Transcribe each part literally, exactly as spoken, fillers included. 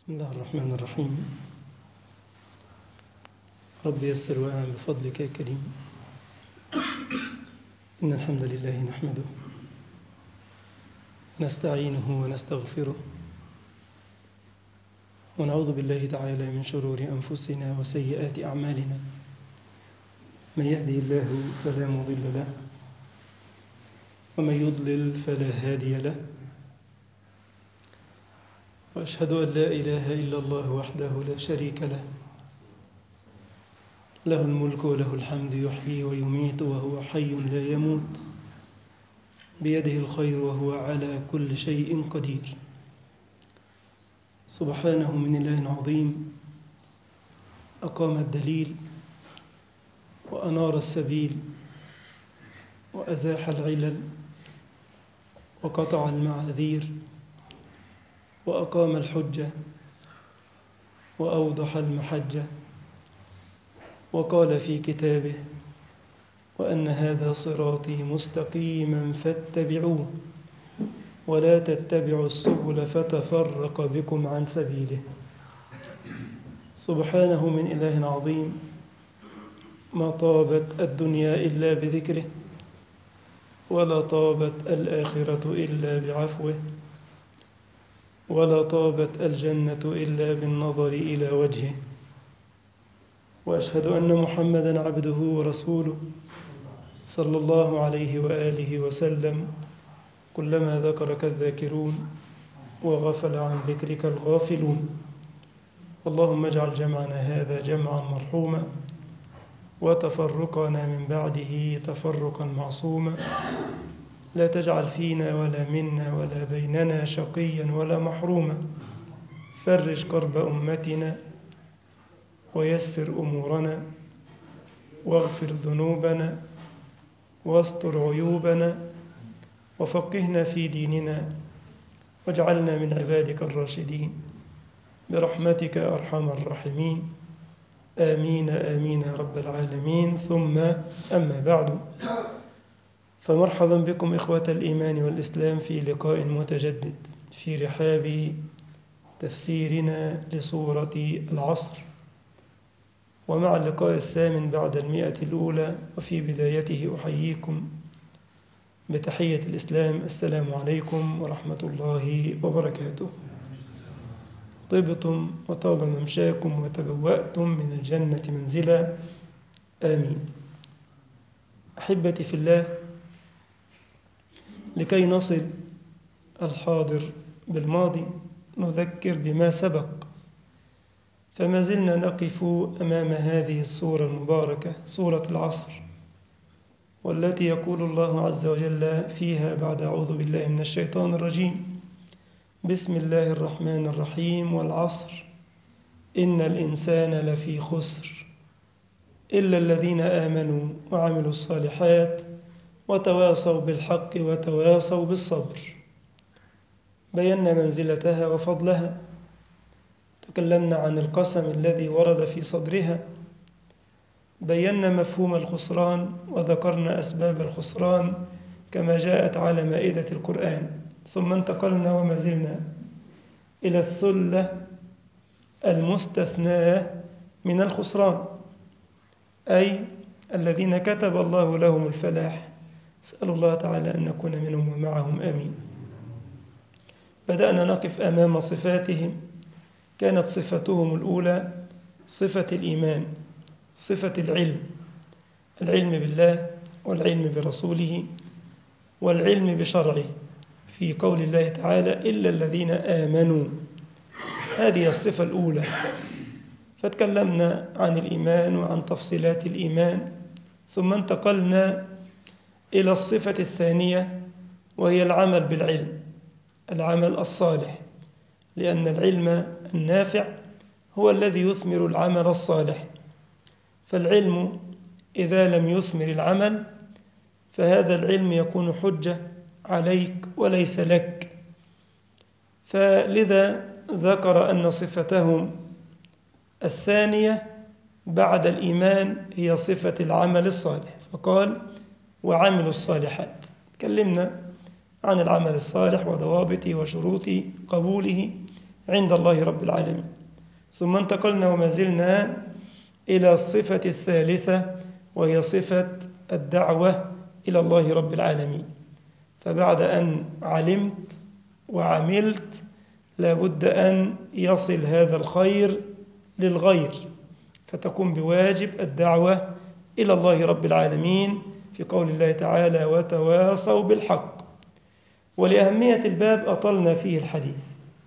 بسم الله الرحمن الرحيم. رب يسر وأعن بفضلك يا كريم. إن الحمد لله نحمده ونستعينه ونستغفره ونعوذ بالله تعالى من شرور أنفسنا وسيئات أعمالنا. من يهدي الله فلا مضل له ومن يضلل فلا هادي له، وأشهد أن لا إله إلا الله وحده لا شريك له، له الملك وله الحمد يحيي ويميت وهو حي لا يموت، بيده الخير وهو على كل شيء قدير. سبحانه من إله عظيم أقام الدليل وأنار السبيل وأزاح العلل وقطع المعاذير وأقام الحجة وأوضح المحجة، وقال في كتابه: وأن هذا صراطي مستقيما فاتبعوه ولا تتبعوا السبل فتفرق بكم عن سبيله. سبحانه من إله عظيم ما طابت الدنيا إلا بذكره، ولا طابت الآخرة إلا بعفوه، ولا طابت الجنة إلا بالنظر إلى وجهه. وأشهد أن محمدًا عبده ورسوله صلى الله عليه وآله وسلم. كلما ذكرك الذاكرون وغفل عن ذكرك الغافلون. اللهم اجعل جمعنا هذا جمعا مرحوما وتفرقنا من بعده تفرقا معصوما. لا تجعل فينا ولا منا ولا بيننا شقيا ولا محروما. فرج كرب أمتنا ويسر أمورنا واغفر ذنوبنا واستر عيوبنا وفقهنا في ديننا واجعلنا من عبادك الراشدين برحمتك يا أرحم الراحمين. آمين آمين يا رب العالمين. ثم أما بعد، فمرحبا بكم إخوة الإيمان والإسلام في لقاء متجدد في رحاب تفسيرنا لسورة العصر، ومع اللقاء الثامن بعد المئة الأولى. وفي بدايته أحييكم بتحية الإسلام: السلام عليكم ورحمة الله وبركاته. طبتم وطاب ممشاكم وتبوأتم من الجنة منزلا، آمين. أحبتي في الله، لكي نصل الحاضر بالماضي نذكر بما سبق. فما زلنا نقف أمام هذه السورة المباركة، سورة العصر، والتي يقول الله عز وجل فيها بعد أعوذ بالله من الشيطان الرجيم: بسم الله الرحمن الرحيم: والعصر إن الإنسان لفي خسر إلا الذين آمنوا وعملوا الصالحات وتواصوا بالحق وتواصوا بالصبر. بينا منزلتها وفضلها، تكلمنا عن القسم الذي ورد في صدرها، بينا مفهوم الخسران وذكرنا أسباب الخسران كما جاءت على مائدة القرآن. ثم انتقلنا وما زلنا إلى الثلة المستثناة من الخسران، أي الذين كتب الله لهم الفلاح. أسأل الله تعالى أن نكون منهم ومعهم، آمين. بدأنا نقف أمام صفاتهم. كانت صفتهم الأولى صفة الإيمان، صفة العلم، العلم بالله والعلم برسوله والعلم بشرعه، في قول الله تعالى: إلا الذين آمنوا. هذه الصفة الأولى. فتكلمنا عن الإيمان وعن تفصيلات الإيمان، ثم انتقلنا إلى الصفة الثانية، وهي العمل بالعلم، العمل الصالح، لأن العلم النافع هو الذي يثمر العمل الصالح. فالعلم إذا لم يثمر العمل فهذا العلم يكون حجة عليك وليس لك. فلذا ذكر أن صفتهم الثانية بعد الإيمان هي صفة العمل الصالح، فقال: وعملوا الصالحات. تكلمنا عن العمل الصالح وضوابطه وشروط قبوله عند الله رب العالمين. ثم انتقلنا وما زلنا إلى الصفة الثالثة، وهي صفة الدعوة إلى الله رب العالمين. فبعد أن علمت وعملت لابد أن يصل هذا الخير للغير، فتقوم بواجب الدعوة إلى الله رب العالمين في قول الله تعالى: وتواصوا بالحق. ولأهمية الباب أطلنا فيه الحديث،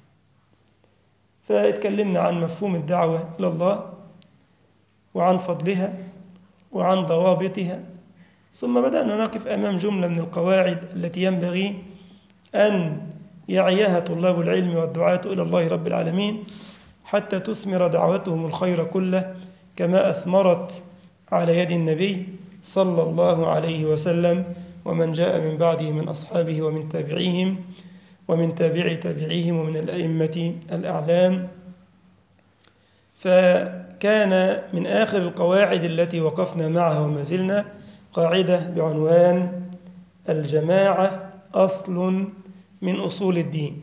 فاتكلمنا عن مفهوم الدعوة إلى الله وعن فضلها وعن ضوابطها، ثم بدأنا نقف أمام جملة من القواعد التي ينبغي أن يعيها طلاب العلم والدعاة إلى الله رب العالمين حتى تثمر دعوتهم الخير كله، كما أثمرت على يد النبي صلى الله عليه وسلم ومن جاء من بعده من أصحابه ومن تابعيهم ومن تابع تابعيهم ومن الأئمة الأعلام. فكان من آخر القواعد التي وقفنا معها وما زلنا قاعدة بعنوان: الجماعة أصل من أصول الدين.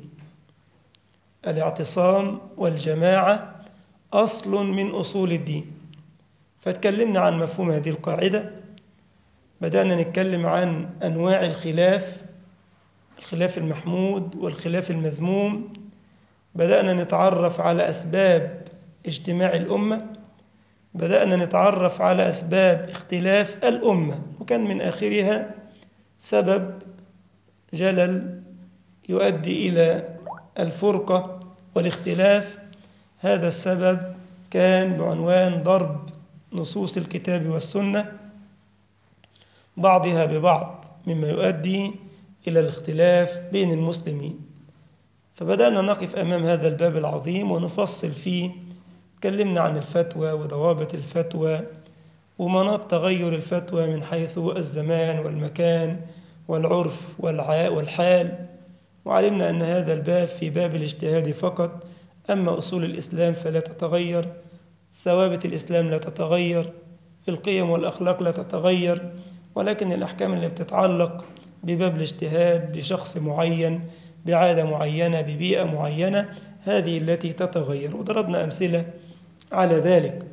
الاعتصام والجماعة أصل من أصول الدين. فتكلمنا عن مفهوم هذه القاعدة، بدأنا نتكلم عن أنواع الخلاف، الخلاف المحمود والخلاف المذموم. بدأنا نتعرف على أسباب اجتماع الأمة، بدأنا نتعرف على أسباب اختلاف الأمة، وكان من آخرها سبب جلل يؤدي إلى الفرقة والاختلاف. هذا السبب كان بعنوان ضرب نصوص الكتاب والسنة بعضها ببعض، مما يؤدي إلى الاختلاف بين المسلمين. فبدأنا نقف أمام هذا الباب العظيم ونفصل فيه. تكلمنا عن الفتوى وضوابط الفتوى ومناط تغير الفتوى من حيث الزمان والمكان والعرف والحال، وعلمنا أن هذا الباب في باب الاجتهاد فقط، أما أصول الإسلام فلا تتغير، ثوابت الإسلام لا تتغير، القيم والأخلاق لا تتغير، ولكن الأحكام اللي بتتعلق بباب الاجتهاد بشخص معين، بعادة معينة، ببيئة معينة، هذه التي تتغير. وضربنا أمثلة على ذلك.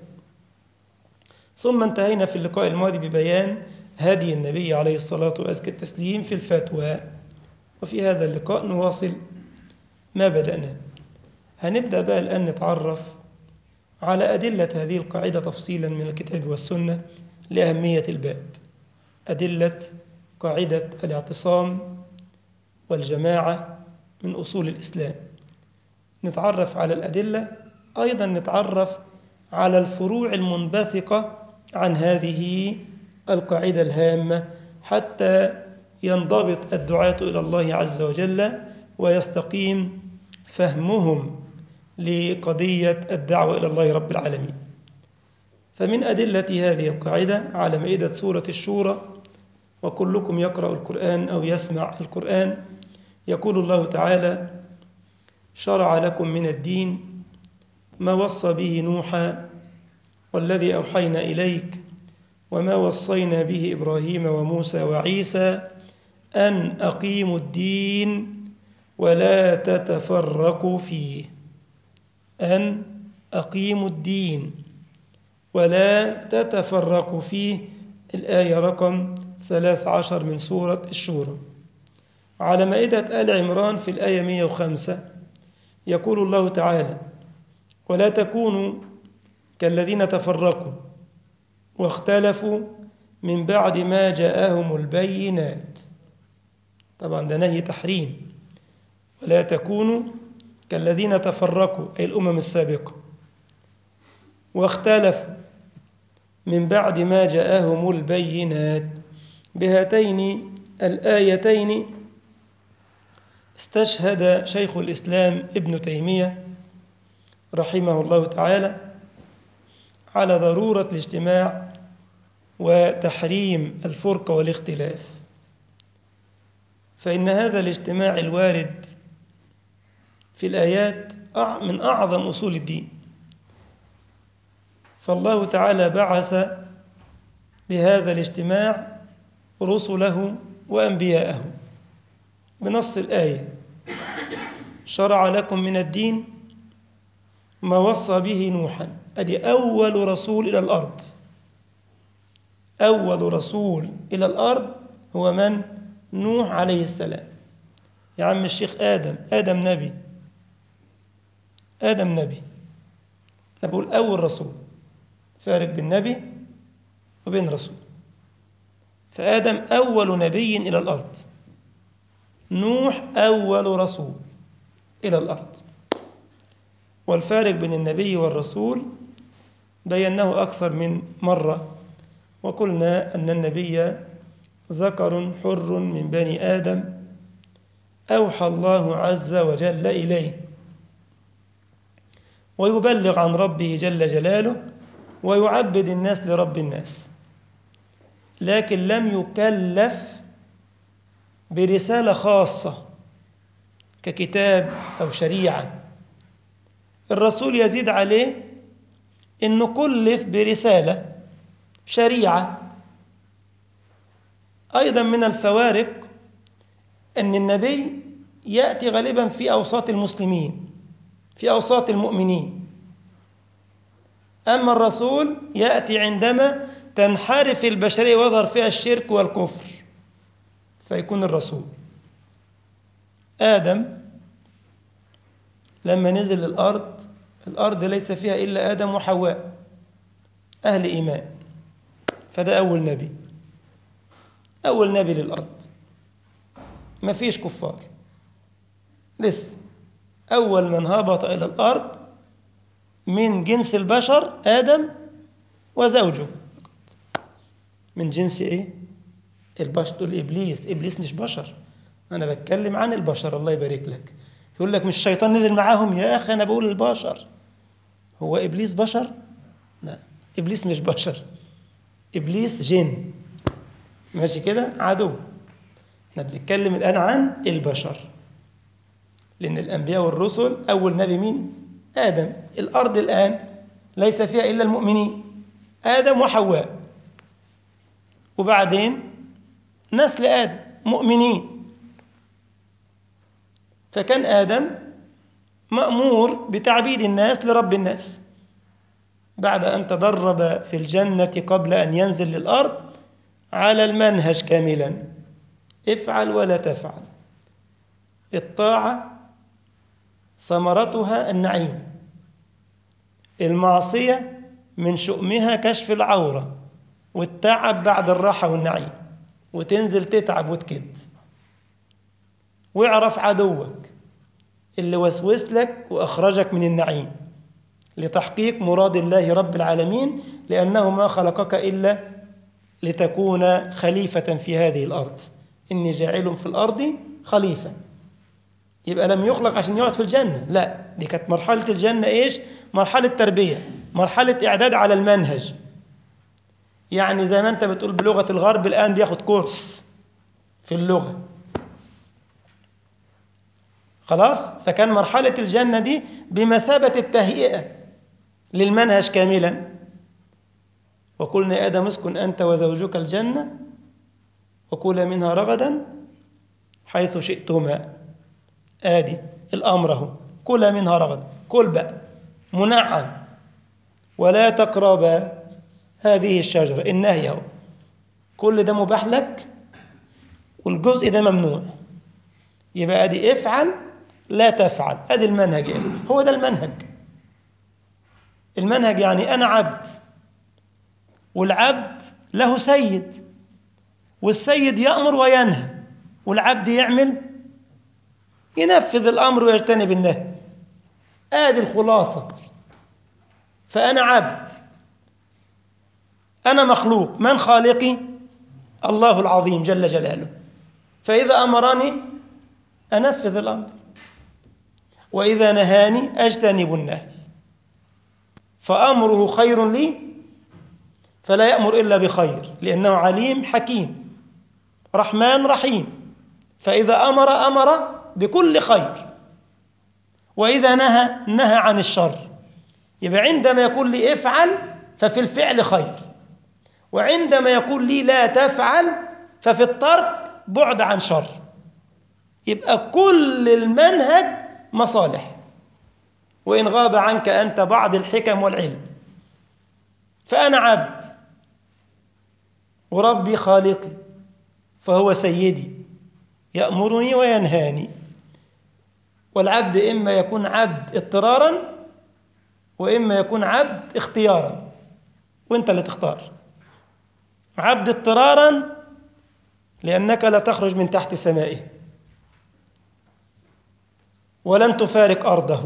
ثم انتهينا في اللقاء الماضي ببيان هدي النبي عليه الصلاة وأزكى التسليم في الفتوى، وفي هذا اللقاء نواصل ما بدأنا. هنبدأ بقى الآن نتعرف على أدلة هذه القاعدة تفصيلا من الكتاب والسنة لأهمية الباب. أدلة قاعدة الاعتصام والجماعة من أصول الإسلام. نتعرف على الأدلة، أيضا نتعرف على الفروع المنبثقة عن هذه القاعدة الهامة حتى ينضبط الدعاة إلى الله عز وجل ويستقيم فهمهم لقضية الدعوة إلى الله رب العالمين. فمن أدلة هذه القاعدة على مائدة سورة الشورى: وكلكم يقرأ القرآن أو يسمع القرآن، يقول الله تعالى: شرع لكم من الدين ما وصى به نوحا والذي أوحينا إليك وما وصينا به إبراهيم وموسى وعيسى أن أقيموا الدين ولا تتفرقوا فيه. أن أقيموا الدين ولا تتفرقوا فيه. الآية رقم ثلاث عشر من سورة الشورى. على مائدة آل عمران في الآية مئة وخمسة يقول الله تعالى: ولا تكونوا كالذين تفرقوا واختلفوا من بعد ما جاءهم البينات. طبعا ده نهي تحريم. ولا تكونوا كالذين تفرقوا أي الأمم السابقة واختلفوا من بعد ما جاءهم البينات. بهاتين الآيتين استشهد شيخ الإسلام ابن تيمية رحمه الله تعالى على ضرورة الاجتماع وتحريم الفرقة والاختلاف، فإن هذا الاجتماع الوارد في الآيات من أعظم أصول الدين. فالله تعالى بعث بهذا الاجتماع رسله وأنبياءه بنص الآية: شرع لكم من الدين ما وصى به نوحا. أدي أول رسول إلى الأرض. أول رسول إلى الأرض هو من؟ نوح عليه السلام. يا عم الشيخ آدم آدم نبي آدم نبي أنا بقول أول رسول، فارق بين نبي وبين رسول. فآدم أول نبي إلى الأرض، نوح أول رسول إلى الأرض. والفارق بين النبي والرسول بيناه أكثر من مرة، وقلنا أن النبي ذكر حر من بني آدم أوحى الله عز وجل إليه، ويبلغ عن ربه جل جلاله، ويعبد الناس لرب الناس، لكن لم يكلف برسالة خاصة ككتاب أو شريعة. الرسول يزيد عليه إنه كلف برسالة شريعة. أيضا من الفوارق أن النبي يأتي غالبا في أوساط المسلمين، في أوساط المؤمنين، أما الرسول يأتي عندما تنحرف البشرية ويظهر فيها الشرك والكفر فيكون الرسول. آدم لما نزل الأرض، الأرض ليس فيها إلا آدم وحواء أهل إيمان، فده أول نبي، أول نبي للأرض، ما فيش كفار لسه. أول من هبط إلى الأرض من جنس البشر آدم وزوجه. من جنس إيه؟ البشر. تقول إبليس، إبليس مش بشر، أنا بتكلم عن البشر. الله يبارك لك. يقول لك مش الشيطان نزل معاهم؟ يا أخي أنا بقول البشر. هو إبليس بشر؟ لا، إبليس مش بشر، إبليس جن، ماشي كده، عدو. احنا بنتكلم الآن عن البشر، لأن الأنبياء والرسل أول نبي مين؟ آدم. الأرض الآن ليس فيها إلا المؤمنين، آدم وحواء، وبعدين نسل آدم مؤمنين. فكان آدم مأمور بتعبيد الناس لرب الناس بعد أن تدرب في الجنة قبل أن ينزل للأرض على المنهج كاملا: افعل ولا تفعل. الطاعة ثمرتها النعيم، المعصية من شؤمها كشف العورة والتعب بعد الراحة والنعيم، وتنزل تتعب وتكد. واعرف عدوك اللي وسوس لك وأخرجك من النعيم لتحقيق مراد الله رب العالمين، لأنه ما خلقك إلا لتكون خليفة في هذه الأرض. إني جاعل في الأرض خليفة. يبقى لم يخلق عشان يقعد في الجنة، لا، دي كانت مرحلة الجنة إيش؟ مرحلة تربية، مرحلة إعداد على المنهج. يعني زي ما أنت بتقول بلغة الغرب الآن بياخد كورس في اللغة، خلاص. فكان مرحلة الجنة دي بمثابة التهيئة للمنهج كاملا. وقلنا يا آدم اسكن أنت وزوجك الجنة وكلا منها رغدا حيث شئتما. آدي الأمر اهو، كلا منها رغدا، كل بقى منعم، ولا تقربا هذه الشجرة، النهي اهو، كل ده مباح لك والجزء ده ممنوع. يبقى ادي افعل لا تفعل، ادي المنهج. إيه؟ هو ده المنهج. المنهج يعني أنا عبد، والعبد له سيد، والسيد يأمر وينهى، والعبد يعمل، ينفذ الأمر ويجتنب النهي. آدي الخلاصة. فأنا عبد، أنا مخلوق، من خالقي؟ الله العظيم جل جلاله. فإذا أمرني أنفذ الأمر، وإذا نهاني أجتنب النهي. فأمره خير لي فلا يأمر إلا بخير، لأنه عليم حكيم رحمن رحيم. فإذا أمر أمر بكل خير، وإذا نهى نهى عن الشر. يبقى عندما يقول لي افعل ففي الفعل خير، وعندما يقول لي لا تفعل ففي الترك بعد عن شر. يبقى كل المنهج مصالح. وإن غاب عنك أنت بعض الحكم والعلم. فأنا عبد وربي خالقي، فهو سيدي يأمرني وينهاني. والعبد إما يكون عبد اضطرارا وإما يكون عبد اختيارا، وإنت اللي تختار. عبد اضطرارا لأنك لا تخرج من تحت سمائه ولن تفارق أرضه،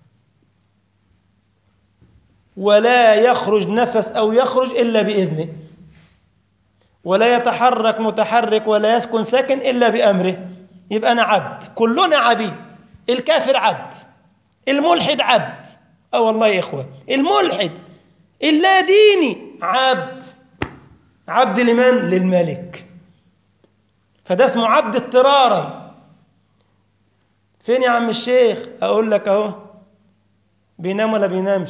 ولا يخرج نفس أو يخرج إلا بإذنه، ولا يتحرك متحرك ولا يسكن ساكن إلا بأمره. يبقى أنا عبد، كلنا عبيد. الكافر عبد، الملحد عبد. أه والله يا إخوة، الملحد اللا ديني عبد. عبد لمن؟ للملك. فده اسمه عبد اضطرارا. فين يا عم الشيخ؟ أقول لك أهو، بينام ولا بينامش؟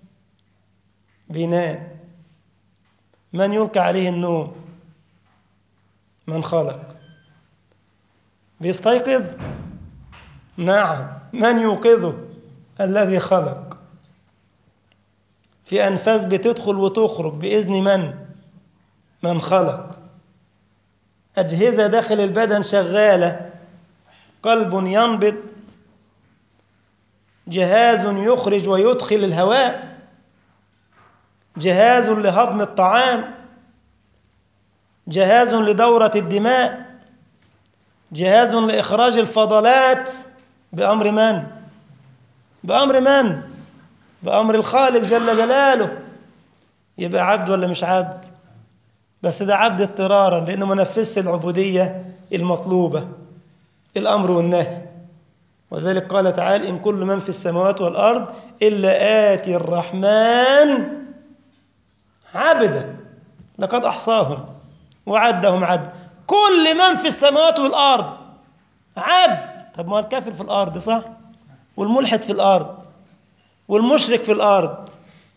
بينام. من يلقى عليه النوم؟ من خلق. بيستيقظ؟ نعم. من يوقظه؟ الذي خلق. في أنفاس بتدخل وتخرج بإذن من؟ من خلق. أجهزة داخل البدن شغالة، قلب ينبض، جهاز يخرج ويدخل الهواء، جهاز لهضم الطعام، جهاز لدورة الدماء، جهاز لإخراج الفضلات. بأمر من؟ بأمر من؟ بأمر الخالق جل جلاله. يبقى عبد ولا مش عبد؟ بس ده عبد اضطرارا لأنه ما نفذش العبودية المطلوبة، الأمر والنهي. وذلك قال تعالى: إن كل من في السماوات والأرض إلا آتي الرحمن عبدا لقد أحصاهم وعدهم عد. كل من في السماوات والأرض عبد. طب ما هو الكافر في الأرض صح، والملحد في الأرض، والمشرك في الأرض،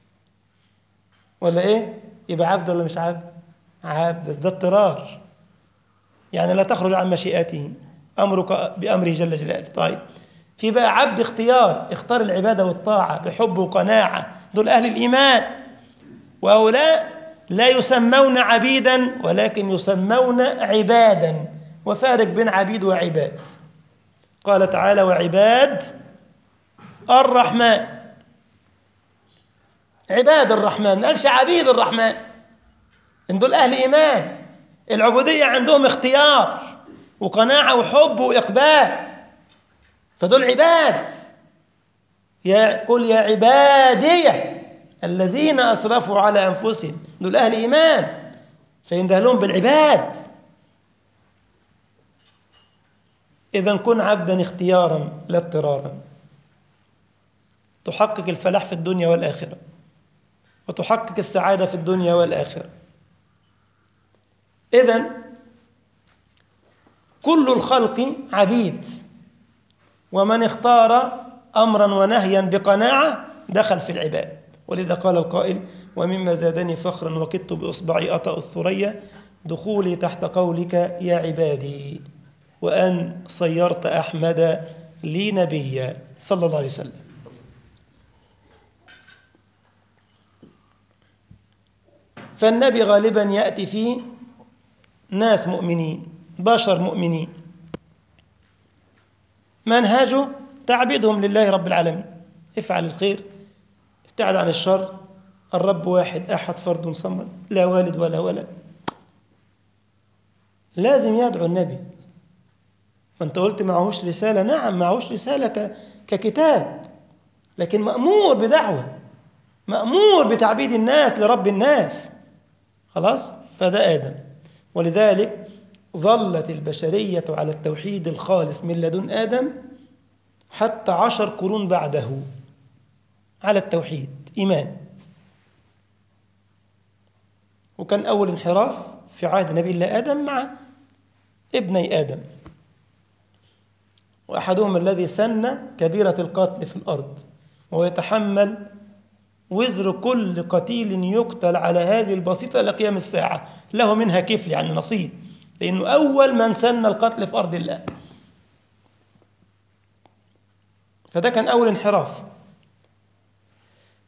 ولا إيه؟ يبقى عبد ولا مش عبد؟ عبد، بس ده اضطرار، يعني لا تخرج عن مشيئته، أمرك بأمره جل جلاله. طيب، في بقى عبد اختيار، اختار العبادة والطاعة بحب وقناعة، دول أهل الإيمان. وهؤلاء لا يسمون عبيدا ولكن يسمون عبادا، وفارق بين عبيد وعباد. قال تعالى: وعباد الرحمن. عباد الرحمن، ما قالش عبيد الرحمن. إن دول أهل إيمان، العبودية عندهم اختيار وقناعة وحب وإقبال، فدول عباد. يا قل يا عبادي الذين أسرفوا على أنفسهم، دول أهل إيمان، فينده لهم بالعباد. إذن كن عبدا اختيارا لا اضطرارا، تحقق الفلاح في الدنيا والآخرة، وتحقق السعادة في الدنيا والآخرة. إذن كل الخلق عبيد، ومن اختار أمرا ونهيا بقناعة دخل في العباد. ولذا قال القائل: ومما زادني فخرا وكدت بإصبعي أطأ الثريا دخولي تحت قولك يا عبادي، وأن صيرت أحمد لي نبيا، صلى الله عليه وسلم. فالنبي غالبا يأتي فيه ناس مؤمنين، بشر مؤمنين، منهجه تعبيدهم لله رب العالمين. افعل الخير، ابتعد عن الشر، الرب واحد أحد فرد صمد، لا والد ولا ولد. لازم يدعو النبي. وانت قلت معهوش رسالة، نعم معهوش رسالة ككتاب، لكن مأمور بدعوة، مأمور بتعبيد الناس لرب الناس. خلاص، فده آدم. ولذلك ظلت البشرية على التوحيد الخالص من لدن آدم حتى عشر قرون بعده، على التوحيد إيمان. وكان أول انحراف في عهد نبي الله آدم مع ابني آدم، وأحدهم الذي سن كبيرة القتل في الأرض، ويتحمل وزر كل قتيل يقتل على هذه البسيطة إلى قيام الساعة، له منها كفل، يعني نصيب، لأنه أول من سن القتل في أرض الله. فده كان أول انحراف.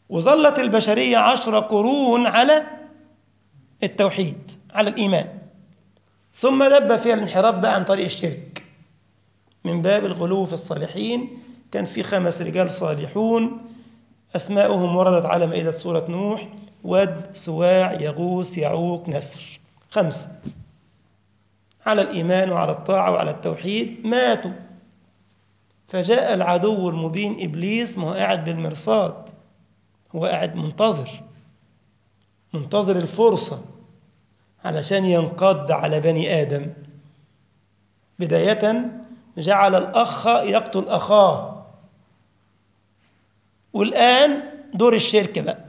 وظلت البشرية عشر قرون على التوحيد، على الإيمان، ثم دب فيها الانحراف بقى عن طريق الشرك من باب الغلو في الصالحين. كان في خمس رجال صالحون أسماؤهم وردت على مائدة سورة نوح: ود، سواع، يغوث، يعوق، نسر. خمسة على الإيمان وعلى الطاعة وعلى التوحيد، ماتوا. فجاء العدو المبين إبليس، ما هو قاعد بالمرصاد، هو قاعد منتظر منتظر الفرصة علشان ينقض على بني آدم. بداية جعل الأخ يقتل أخاه، والآن دور الشرك بقى.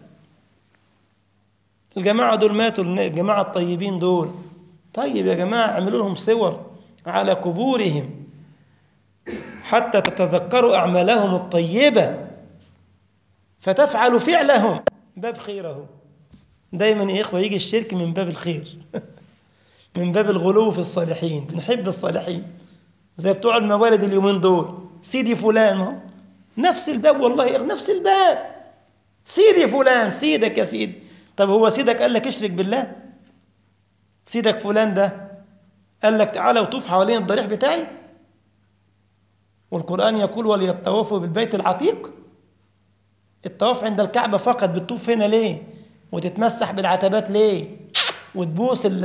الجماعة دول ماتوا، الجماعة الطيبين دول، طيب يا جماعة اعملوا لهم صور على قبورهم حتى تتذكروا أعمالهم الطيبة فتفعلوا فعلهم، باب خيره. دايما يا إخوة يجي الشرك من باب الخير من باب الغلو في الصالحين. بنحب الصالحين زي بتوع الموالد اليومين دول، سيدي فلان، ما هو نفس الباب، والله نفس الباب، سيدي فلان، سيدك يا سيدي. طب هو سيدك قال لك اشرك بالله؟ سيدك فلان ده قال لك تعالى وطوف حوالين الضريح بتاعي؟ والقرآن يقول وليطوفوا بالبيت العتيق. الطواف عند الكعبة فقط، بتطوف هنا ليه؟ وتتمسح بالعتبات ليه؟ وتبوس ال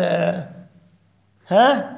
ها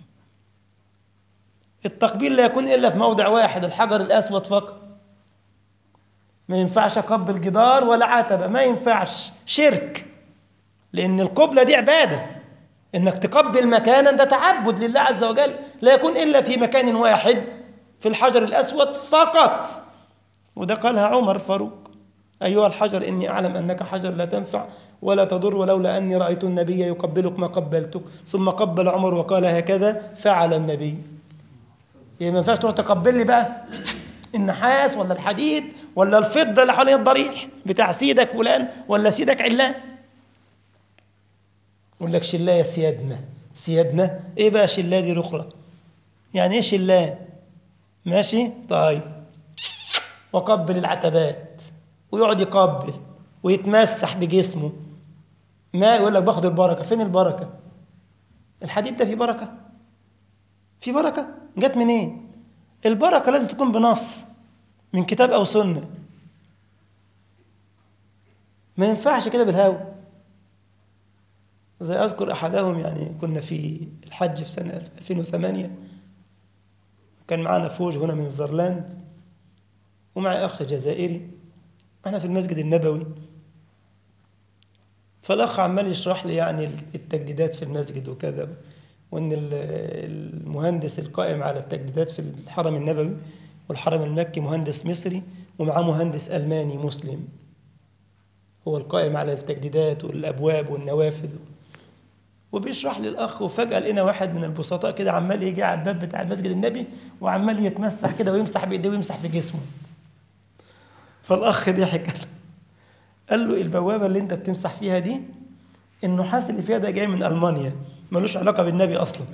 التقبيل لا يكون إلا في موضع واحد، الحجر الأسود فقط. ما ينفعش أقبل جدار ولا عتبة، ما ينفعش، شرك. لأن القبلة دي عبادة، إنك تقبل مكانا ده تعبد لله عز وجل، لا يكون إلا في مكان واحد، في الحجر الأسود فقط. وده قالها عمر فاروق: أيها الحجر إني أعلم أنك حجر لا تنفع ولا تضر، ولولا أني رأيت النبي يقبلك ما قبلتك. ثم قبل عمر وقال هكذا فعل النبي. يعني ما ينفعش تروح تقبل لي بقى النحاس ولا الحديد ولا الفضة اللي حوالين الضريح بتاع سيدك فلان ولا سيدك علان. يقول لك شلاه يا سيادنا. سيادنا ايه بقى؟ شلاه دي رخرة، يعني ايه شلاه؟ ماشي طيب. وقبل العتبات، ويقعد يقبل ويتمسح بجسمه، ما يقول لك باخد البركة. فين البركة؟ الحديد ده فيه بركة؟ في بركة جت منين؟ البركة لازم تكون بنص من كتاب أو سنة، ما ينفعش كده بالهوى. زي أذكر أحدهم، يعني كنا في الحج في سنة ألفين وثمانية، كان معنا فوج هنا من الزرلاند ومعي أخ جزائري، احنا في المسجد النبوي. فالأخ عمال يشرح لي يعني التجديدات في المسجد وكذا، وأن المهندس القائم على التجديدات في الحرم النبوي والحرم المكي مهندس مصري، ومعاه مهندس ألماني مسلم هو القائم على التجديدات والأبواب والنوافذ. وبيشرح لي الأخ، وفجأة لقينا واحد من البسطاء كده عمال يجي على الباب بتاع المسجد النبي وعمال يتمسح كده ويمسح بإيديه ويمسح في جسمه. فالأخ ضحك قال له البوابة اللي أنت بتمسح فيها دي، النحاس اللي فيها ده جاي من ألمانيا، ملوش علاقة بالنبي أصلا.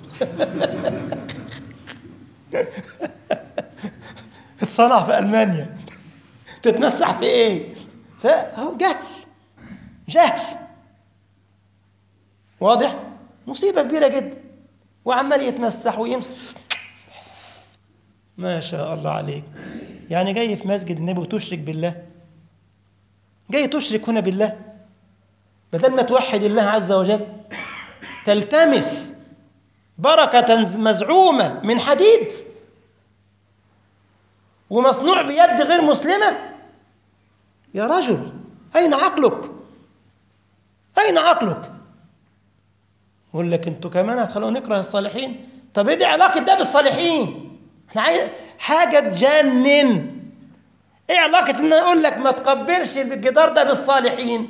اتصنع في ألمانيا، تتمسح في إيه؟ فهو جهل، جهل واضح، مصيبة كبيرة جدا. وعمال يتمسح ويمسح، ما شاء الله عليك. يعني جاي في مسجد النبي وتشرك بالله؟ جاي تشرك هنا بالله بدل ما توحد الله عز وجل، تلتمس بركة مزعومة من حديد ومصنوع بيد غير مسلمة. يا رجل أين عقلك؟ أين عقلك؟ يقول لك أنتوا كمان هتخلونا نكره الصالحين. طب إيه دي علاقة ده بالصالحين؟ احنا عايز حاجة تجنن. إيه علاقة إن أقول لك ما تقبلش الجدار ده بالصالحين؟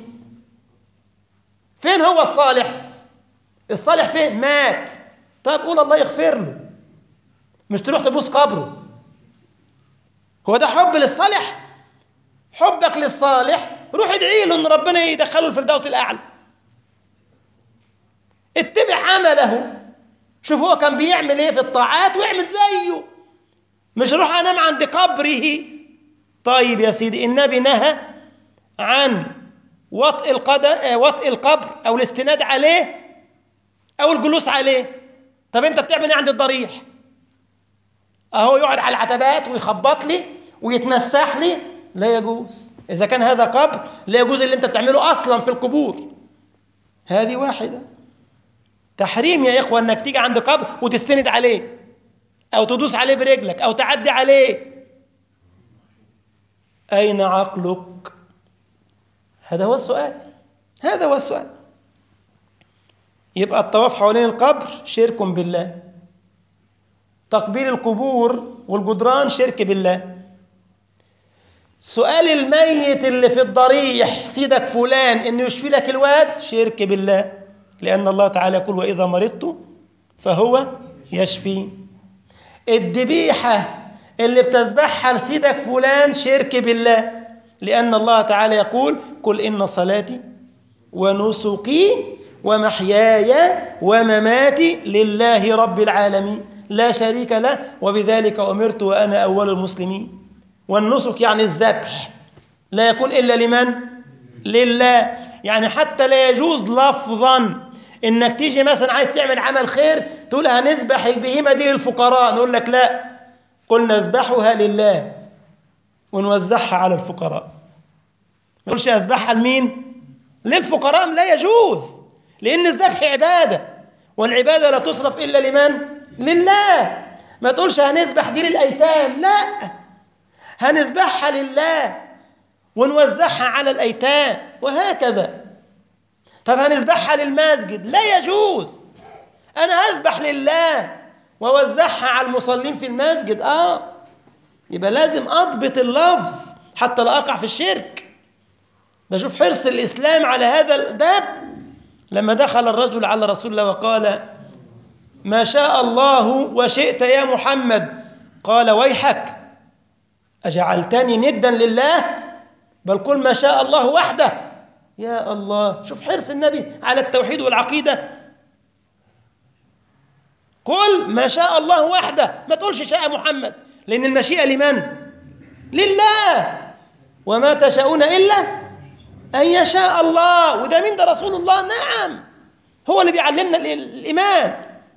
فين هو الصالح؟ الصالح فين؟ مات. طب قول الله يغفر له، مش تروح تبوس قبره. هو ده حب للصالح؟ حبك للصالح روح ادعي له ان ربنا يدخله الفردوس الاعلى، اتبع عمله، شوف هو كان بيعمل ايه في الطاعات واعمل زيه، مش روح انام عند قبره. طيب يا سيدي، النبي نهى عن وطئ القدم، وطئ القبر أو الاستناد عليه أو الجلوس عليه. طب أنت بتعمل إيه عند الضريح؟ أهو يقعد على العتبات ويخبط لي ويتمسح لي، لا يجوز. إذا كان هذا قبر لا يجوز اللي أنت بتعمله أصلا في القبور. هذه واحدة. تحريم يا إخوة أنك تيجي عند قبر وتستند عليه أو تدوس عليه برجلك أو تعدي عليه. أين عقلك؟ هذا هو السؤال، هذا هو السؤال. يبقى الطواف حوالين القبر شرك بالله، تقبيل القبور والجدران شرك بالله، سؤال الميت اللي في الضريح سيدك فلان إنه يشفي لك الواد شرك بالله، لأن الله تعالى يقول وإذا مرضت فهو يشفي. الذبيحة اللي بتذبحها لسيدك فلان شرك بالله، لأن الله تعالى يقول قل إن صلاتي ونسكي ومحياي ومماتي لله رب العالمين لا شريك له وبذلك أمرت وأنا أول المسلمين. والنسك يعني الذبح لا يكون إلا لمن؟ لله. يعني حتى لا يجوز لفظا إنك تيجي مثلا عايز تعمل عمل خير تقول هنذبح البهيمة دي للفقراء، نقول لك لا، قلنا اذبحها لله ونوزعها على الفقراء. ما تقولش اذبحها لمين؟ للفقراء، لا يجوز، لأن الذبح عبادة والعبادة لا تصرف إلا لمن؟ لله. ما تقولش هنذبح دي للأيتام، لا، هنذبحها لله ونوزعها على الأيتام وهكذا. طب هنذبحها للمسجد، لا يجوز. أنا هذبح لله ووزعها على المصلين في المسجد. آه يبقى لازم أضبط اللفظ حتى لا أقع في الشرك. بشوف حرص الإسلام على هذا الباب. لما دخل الرجل على رسول الله وقال ما شاء الله وشئت يا محمد، قال ويحك أجعلتني ندا لله؟ بل قل ما شاء الله وحده. يا الله، شوف حرص النبي على التوحيد والعقيدة. قل ما شاء الله وحده، ما تقولش شاء محمد، لأن المشيئة لمن؟ لله. وما تشاءون إلا أن يشاء الله. وده مين ده؟ رسول الله. نعم، هو اللي بيعلمنا الإيمان.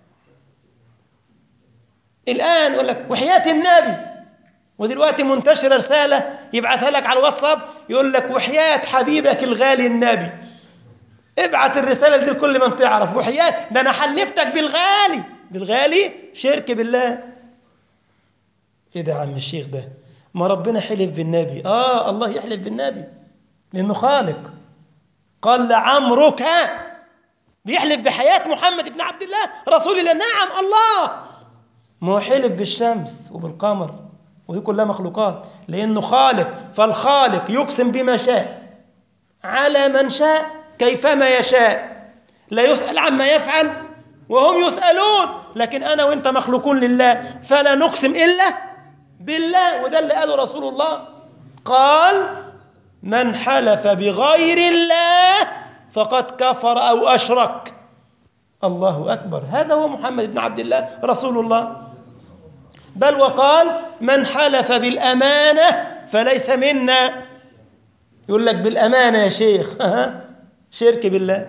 الآن يقول لك وحياة النبي، ودلوقتي منتشرة رسالة يبعثها لك على الواتساب يقول لك وحياة حبيبك الغالي النبي. ابعت الرسالة دي لكل من تعرف. وحياة ده أنا حلفتك بالغالي. بالغالي شرك بالله. إيه ده يا عم الشيخ ده؟ ما ربنا حلف بالنبي. آه الله يحلف بالنبي لأنه خالق. قال لعمرك، بيحلف بحياة محمد بن عبد الله رسول الله. نعم الله. ما هو حلف بالشمس وبالقمر ودي كلها مخلوقات، لأنه خالق. فالخالق يقسم بما شاء على من شاء كيفما يشاء، لا يسأل عما يفعل وهم يسألون. لكن أنا وإنت مخلوقون لله، فلا نقسم إلا بالله. وده اللي قاله رسول الله، قال من حلف بغير الله فقد كفر أو أشرك. الله أكبر. هذا هو محمد بن عبد الله رسول الله. بل وقال من حلف بالأمانة فليس منا. يقول لك بالأمانة يا شيخ، شرك بالله.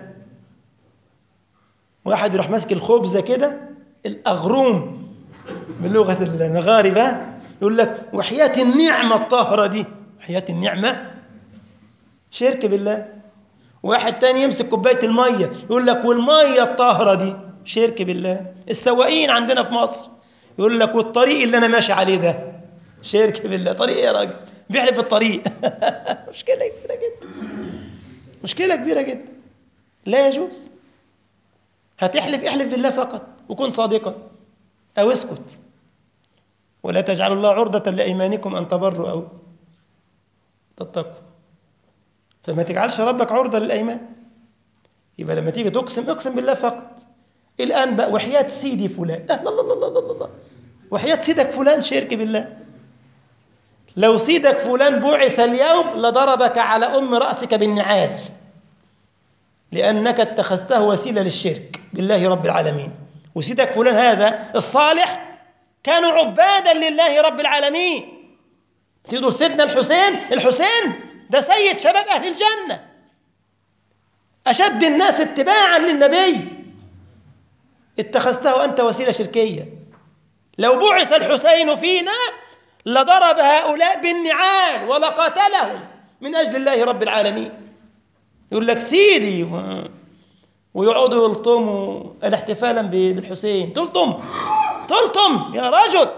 واحد يروح ماسك الخبزة كده، الأغروم بلغة المغاربة، يقول لك وحياة النعمة الطاهرة دي، وحياة النعمة، شرك بالله. واحد تاني يمسك كوباية المية يقول لك والمية الطاهرة دي، شرك بالله. السواقين عندنا في مصر يقول لك والطريق اللي أنا ماشي عليه ده، شرك بالله. طريق إيه يا راجل؟ بيحلف بالطريق. مشكلة كبيرة جدا، مشكلة كبيرة جدا. لا يجوز. هتحلف احلف بالله فقط وكن صادقا أو اسكت. ولا تجعلوا الله عرضة لأيمانكم أن تبروا أو تتقوا. فما تجعلش ربك عرضة للأيمان. يبقى لما تيجي تقسم اقسم بالله فقط. الآن بقى وحياة سيدي فلان، لا لا لا لا لا لا، وحياة سيدك فلان، شرك بالله. لو سيدك فلان بعث اليوم لضربك على أم رأسك بالنعال، لأنك اتخذته وسيلة للشرك بالله رب العالمين. وسيدك فلان هذا الصالح كانوا عبادا لله رب العالمين. تقول سيدنا الحسين، الحسين ده سيد شباب أهل الجنة، أشد الناس اتباعا للنبي، اتخذته أنت وسيلة شركية. لو بعث الحسين فينا لضرب هؤلاء بالنعال ولقاتلهم من أجل الله رب العالمين. يقول لك سيدي، ويقعدوا يلطموا الاحتفالا بالحسين. تلطم تلطم يا رجل،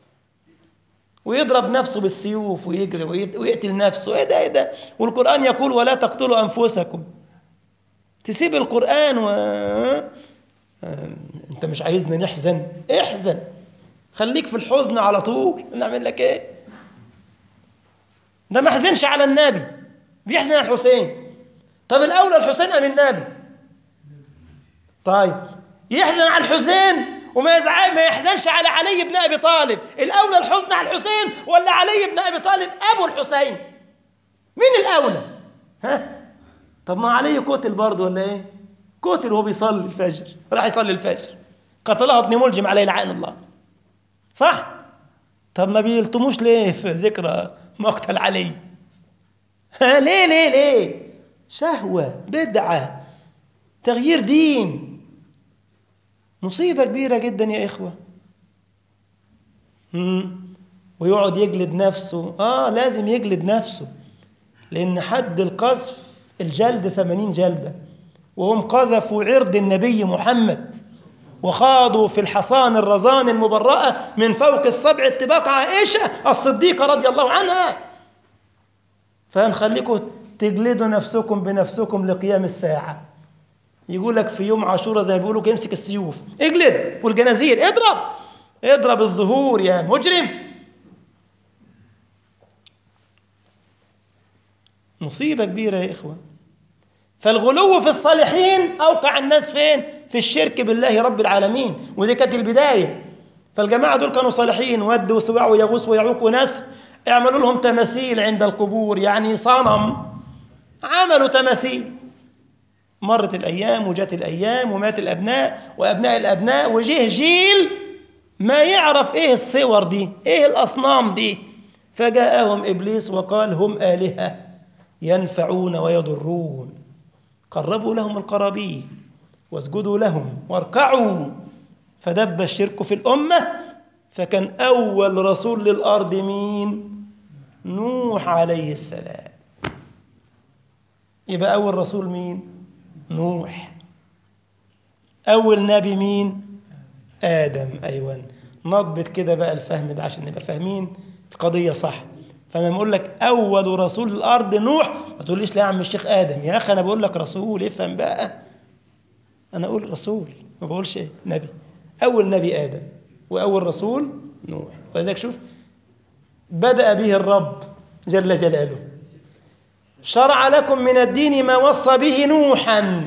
ويضرب نفسه بالسيوف ويجري ويقتل نفسه. ايه ده ايه ده؟ والقرآن يقول ولا تقتلوا أنفسكم. تسيب القرآن و انت مش عايزنا نحزن؟ احزن، خليك في الحزن على طول. نعمل لك ايه؟ ده ما حزنش على النبي، بيحزن على الحسين. طب الأولى الحسين أم النبي؟ طيب يحزن على الحسين وما يزعل، ما يحزنش على علي بن أبي طالب. الأولى الحزن على الحسين ولا علي بن أبي طالب أبو الحسين؟ مين الأولى؟ ها؟ طب ما علي قتل برضه ولا ايه؟ قتل وهو بيصلي الفجر، راح يصلي الفجر، قتله ابن ملجم عليه لعان الله، صح؟ طب ما بيلطموش ليه في ذكرى مقتل علي؟ ها ليه ليه ليه؟ شهوة، بدعة، تغيير دين، مصيبة كبيرة جدا يا إخوة. مم. ويقعد يجلد نفسه. آه لازم يجلد نفسه، لأن حد القذف الجلد ثمانين جلدة، وهم قذفوا عرض النبي محمد وخاضوا في الحصان الرزان المبرأة من فوق السبع اتباق عائشة الصديقة رضي الله عنها. فهنخليكم تجلدوا نفسكم بنفسكم لقيام الساعة. يقول لك في يوم عاشوراء زي ما بيقولوا امسك السيوف اجلد، والجنازير اضرب اضرب الظهور يا مجرم. مصيبة كبيرة يا إخوة. فالغلو في الصالحين أوقع الناس فين؟ في الشرك بالله رب العالمين، ودي كانت البداية. فالجماعة دول كانوا صالحين، ود وسواع ويغوث ويعوق وناس، اعملوا لهم تماثيل عند القبور، يعني صنم، عملوا تماثيل. مرت الأيام وجات الأيام ومات الأبناء وأبناء الأبناء، وجه جيل ما يعرف إيه الصور دي، إيه الأصنام دي. فجاءهم إبليس وقال هم آلهة ينفعون ويضرون، قربوا لهم القرابين واسجدوا لهم واركعوا. فدب الشرك في الأمة، فكان أول رسول للأرض مين؟ نوح عليه السلام. يبقى أول رسول مين؟ نوح. أول نبي مين؟ آدم. أيوة، نضبط كده بقى الفهم ده عشان نبقى فاهمين القضية صح. فأنا بقول لك أول رسول الأرض نوح، ما تقوليش لا يا عم الشيخ آدم. يا أخي أنا بقول لك رسول، افهم بقى. أنا أقول رسول ما بقولش نبي. أول نبي آدم، وأول رسول نوح. ولذلك شوف بدأ به الرب جل جلاله: شرع لكم من الدين ما وصى به نوحا.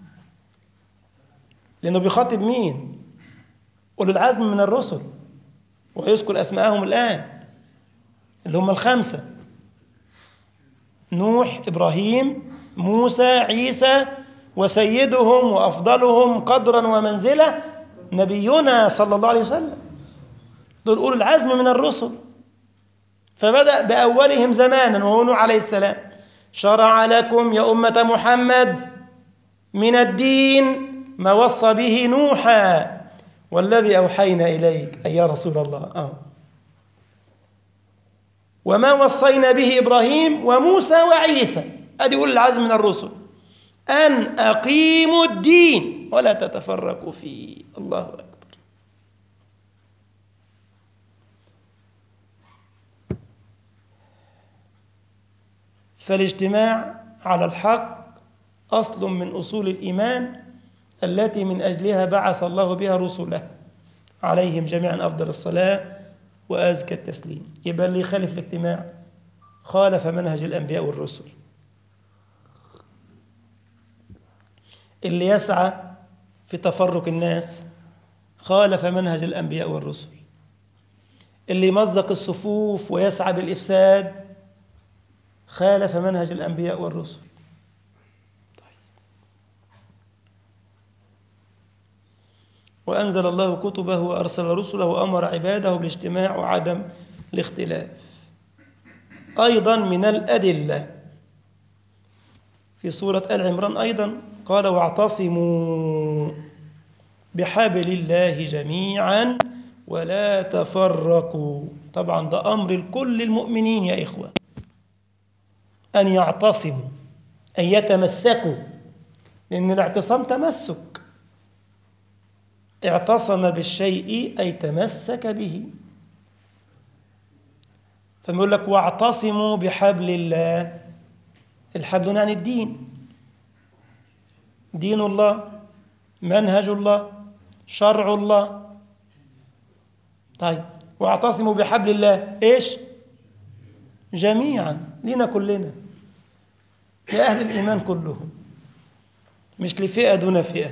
لأنه بيخاطب مين؟ أولو العزم من الرسل، ويذكر أسماءهم الآن اللي هم الخمسة: نوح، إبراهيم، موسى، عيسى، وسيدهم وأفضلهم قدرا ومنزلة نبينا صلى الله عليه وسلم. دول أولو العزم من الرسل. فبدأ بأولهم زمانا وهو نوح عليه السلام: شرع لكم يا أمة محمد من الدين ما وصى به نوحا والذي أوحينا إليك، أي يا رسول الله. آه. وما وصينا به إبراهيم وموسى وعيسى، أدي أولي العزم من الرسل، أن أقيموا الدين ولا تتفرقوا فيه. الله أكبر. فالاجتماع على الحق أصل من أصول الإيمان التي من أجلها بعث الله بها رسله عليهم جميعا أفضل الصلاة وأزكى التسليم. يبقى اللي يخالف الاجتماع خالف منهج الأنبياء والرسل. اللي يسعى في تفرق الناس خالف منهج الأنبياء والرسل. اللي يمزق الصفوف ويسعى بالإفساد خالف منهج الأنبياء والرسل. وأنزل الله كتبه وأرسل رسله وأمر عباده بالاجتماع وعدم الاختلاف. أيضا من الأدلة في سورة آل عمران أيضا قال واعتصموا بحبل الله جميعا ولا تفرقوا. طبعا ده أمر لكل المؤمنين يا إخوة أن يعتصموا، أن يتمسكوا، لأن الاعتصام تمسك. اعتصم بالشيء أي تمسك به. فبيقول لك واعتصموا بحبل الله. الحبل يعني الدين، دين الله، منهج الله، شرع الله. طيب واعتصموا بحبل الله إيش؟ جميعا، لنا كلنا، لأهل الإيمان كلهم، مش لفئة دون فئة.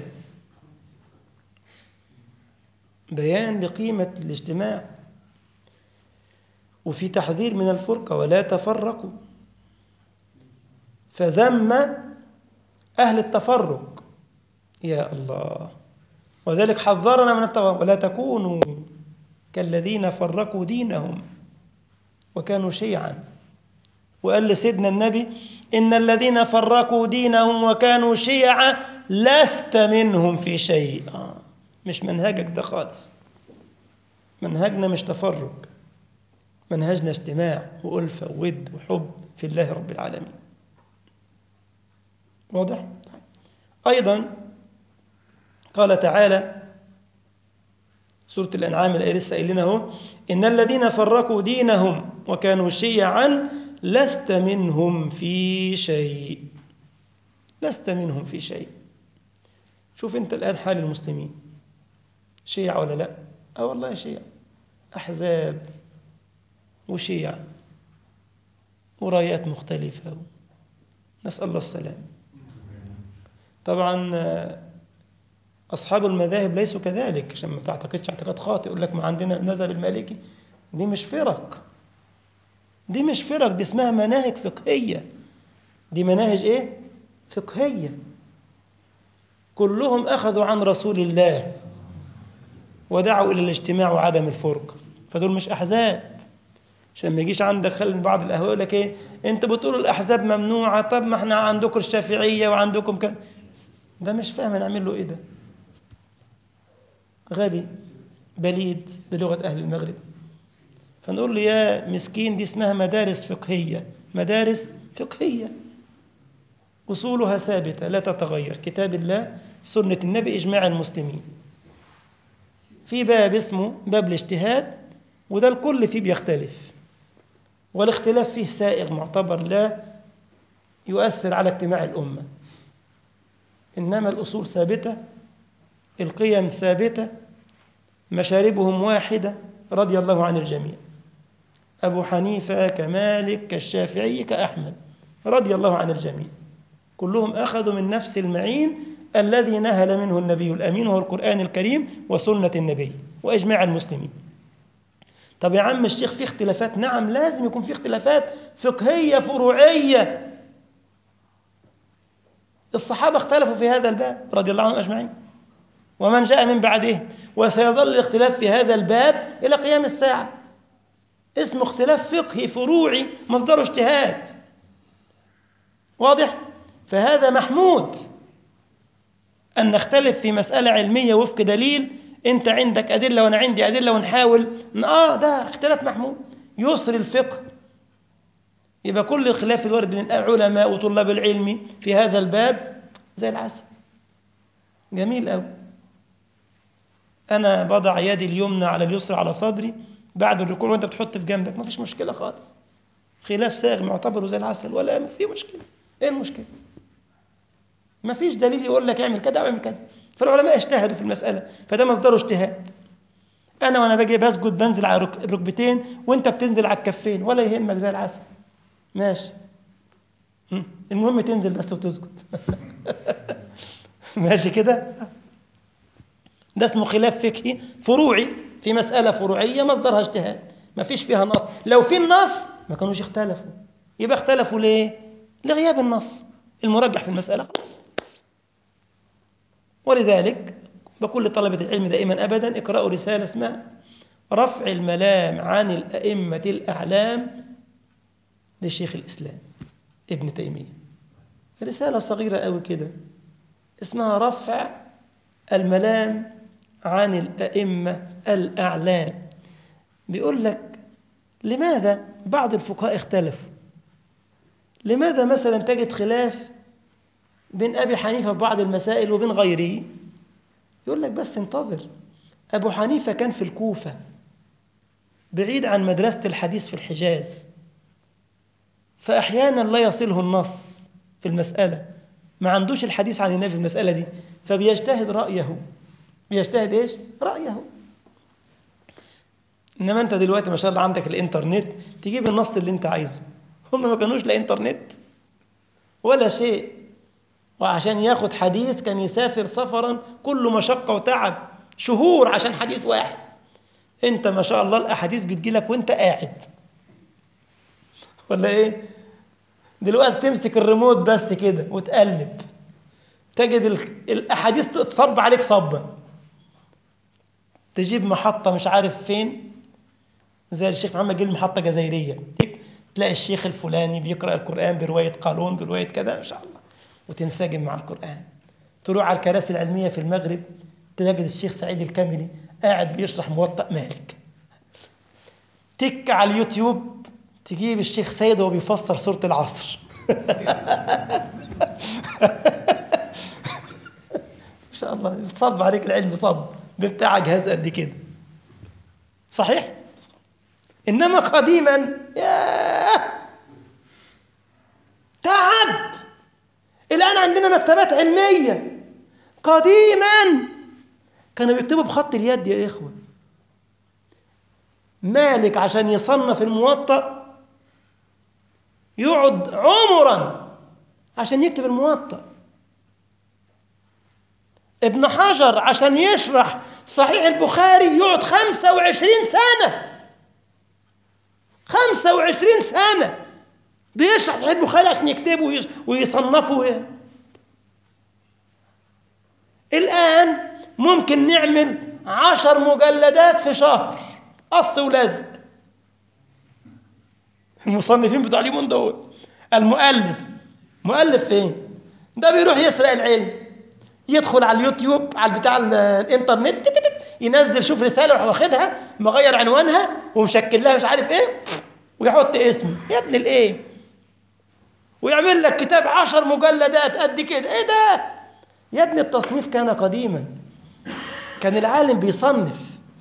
بيان لقيمة الاجتماع، وفي تحذير من الفرقة ولا تفرقوا. فذم أهل التفرق يا الله، وذلك حذرنا من التفرق ولا تكونوا كالذين فرقوا دينهم وكانوا شيعا. وقال لسيدنا النبي إن الذين فرقوا دينهم وكانوا شيعا لست منهم في شيء. آه. مش منهجك ده خالص، منهجنا مش تفرق، منهجنا اجتماع وألفة وود وحب في الله رب العالمين. واضح؟ أيضا قال تعالى سورة الأنعام الآية لسه قايلينها اهو إن الذين فرقوا دينهم وكانوا شيعا لست منهم في شيء. لست منهم في شيء. شوف أنت الآن حال المسلمين، شيع ولا لا؟ أه والله شيع، أحزاب وشيع ورايات مختلفة، نسأل الله السلام. طبعا أصحاب المذاهب ليسوا كذلك، عشان ما تعتقدش اعتقاد خاطئ يقول لك ما عندنا المذهب المالكي. دي مش فرق، دي مش فرق، دي اسمها مناهج فقهية. دي مناهج إيه؟ فقهية. كلهم أخذوا عن رسول الله ودعوا إلى الاجتماع وعدم الفرق، فدول مش أحزاب. عشان ما يجيش عندك خل بعض الأهواء يقول لك إيه أنت بتقولوا الأحزاب ممنوعة، طب ما إحنا عندكم الشافعية وعندكم كذا. ده مش فاهم نعمل له إيه، ده غبي بليد بلغة أهل المغرب. فنقول له يا مسكين دي اسمها مدارس فقهية، مدارس فقهية أصولها ثابتة لا تتغير، كتاب الله، سنة النبي، إجماع المسلمين. في باب اسمه باب الاجتهاد، وده الكل فيه بيختلف، والاختلاف فيه سائغ معتبر لا يؤثر على اجتماع الأمة. إنما الأصول ثابتة، القيم ثابتة، مشاربهم واحدة رضي الله عن الجميع. أبو حنيفة كمالك كالشافعي كأحمد رضي الله عن الجميع، كلهم أخذوا من نفس المعين الذي نهل منه النبي الأمين، وهو القرآن الكريم وسنة النبي وإجماع المسلمين. طب يا عم الشيخ في اختلافات، نعم لازم يكون في اختلافات فقهية فروعية. الصحابة اختلفوا في هذا الباب رضي الله عنهم أجمعين، ومن جاء من بعده، وسيظل الاختلاف في هذا الباب إلى قيام الساعة. اسمه اختلاف فقهي فروعي مصدره اجتهاد. واضح؟ فهذا محمود أن نختلف في مسألة علمية وفق دليل، أنت عندك أدلة وأنا عندي أدلة، ونحاول آه ده اختلاف محمود يسر الفقه. يبقى كل الخلاف الوارد بين العلماء وطلاب العلم في هذا الباب زي العسل، جميل أوي. أنا بضع يدي اليمنى على اليسرى على صدري بعد الركوع وأنت بتحط في جنبك، ما فيش مشكلة خالص. خلاف ساغ معتبره زي العسل، ولا في مشكلة. إيه المشكلة؟ ما فيش دليل يقول لك اعمل كذا أو اعمل كذا. فالعلماء اجتهدوا في المسألة، فده مصدره اجتهاد. أنا وأنا باجي بسجد بنزل على الركبتين وأنت بتنزل على الكفين، ولا يهمك زي العسل، ماشي. المهم تنزل بس وتسجد ماشي كده. ده اسمه خلاف فقهي فروعي في مسألة فروعية مصدرها اجتهاد، ما فيش فيها نص. لو في النص ما كانوش اختلفوا. يبقى اختلفوا ليه؟ لغياب النص المرجح في المسألة خلاص. ولذلك بقول لطلبة العلم دائما أبدا اقرأوا رسالة اسمها رفع الملام عن الأئمة الأعلام لشيخ الإسلام ابن تيمية. رسالة صغيرة قوي كده اسمها رفع الملام عن الأئمة الأعلام. بيقول لك لماذا بعض الفقهاء اختلفوا، لماذا مثلا تجد خلاف بين أبي حنيفة في بعض المسائل وبين غيره. يقول لك بس انتظر، أبو حنيفة كان في الكوفة بعيد عن مدرسة الحديث في الحجاز، فأحيانا لا يصله النص في المسألة، ما عندوش الحديث عن النبي في المسألة دي، فبيجتهد رأيه. بيجتهد إيش؟ رأيه. إنما أنت دلوقتي ما شاء الله عندك الإنترنت، تجيب النص اللي أنت عايزه. هم ما كانوش لا إنترنت ولا شيء، وعشان ياخد حديث كان يسافر سفرا كله مشقة وتعب شهور عشان حديث واحد. أنت ما شاء الله الأحاديث بتجيلك وأنت قاعد، ولا إيه؟ دلوقتي تمسك الريموت بس كده وتقلب تجد الأحاديث تصب عليك صبا. تجيب محطة مش عارف فين، زي الشيخ محمد جيل محطة جزائرية، تلاقي الشيخ الفلاني بيقرأ القرآن برواية قالون برواية كذا ما شاء الله، وتنسجم مع القرآن. تروح على الكراسي العلمية في المغرب تجد الشيخ سعيد الكاملي قاعد بيشرح موطأ مالك. تك على اليوتيوب تجيب الشيخ سيد وهو بيفسر سورة العصر. ما شاء الله صب عليك العلم صب بتاع جهاز قد كده. صحيح. إنما قديما ياه تعب. الآن عندنا مكتبات علمية، قديما كانوا بيكتبوا بخط اليد يا إخوة. مالك عشان يصنف الموطأ يقعد عمرا عشان يكتب الموطأ. ابن حجر عشان يشرح صحيح البخاري يقعد خمسة وعشرين سنة، خمسة وعشرين سنة بيشرح صحيح البخاري عشان يكتبه ويصنفه. الآن ممكن نعمل عشر مجلدات في شهر قص ولزق. المصنفين بتوع اليومين دول المؤلف مؤلف فين؟ ده بيروح يسرق العلم، يدخل على اليوتيوب على بتاع الانترنت ينزل شوف رسالة ويروح واخدها مغير عنوانها ومشكل لها مش عارف ايه ويحط اسمه. يا ابن الايه، ويعمل لك كتاب عشر مجلدات قد كده. ايه ده يا ابن؟ التصنيف كان قديما، كان العالم بيصنف.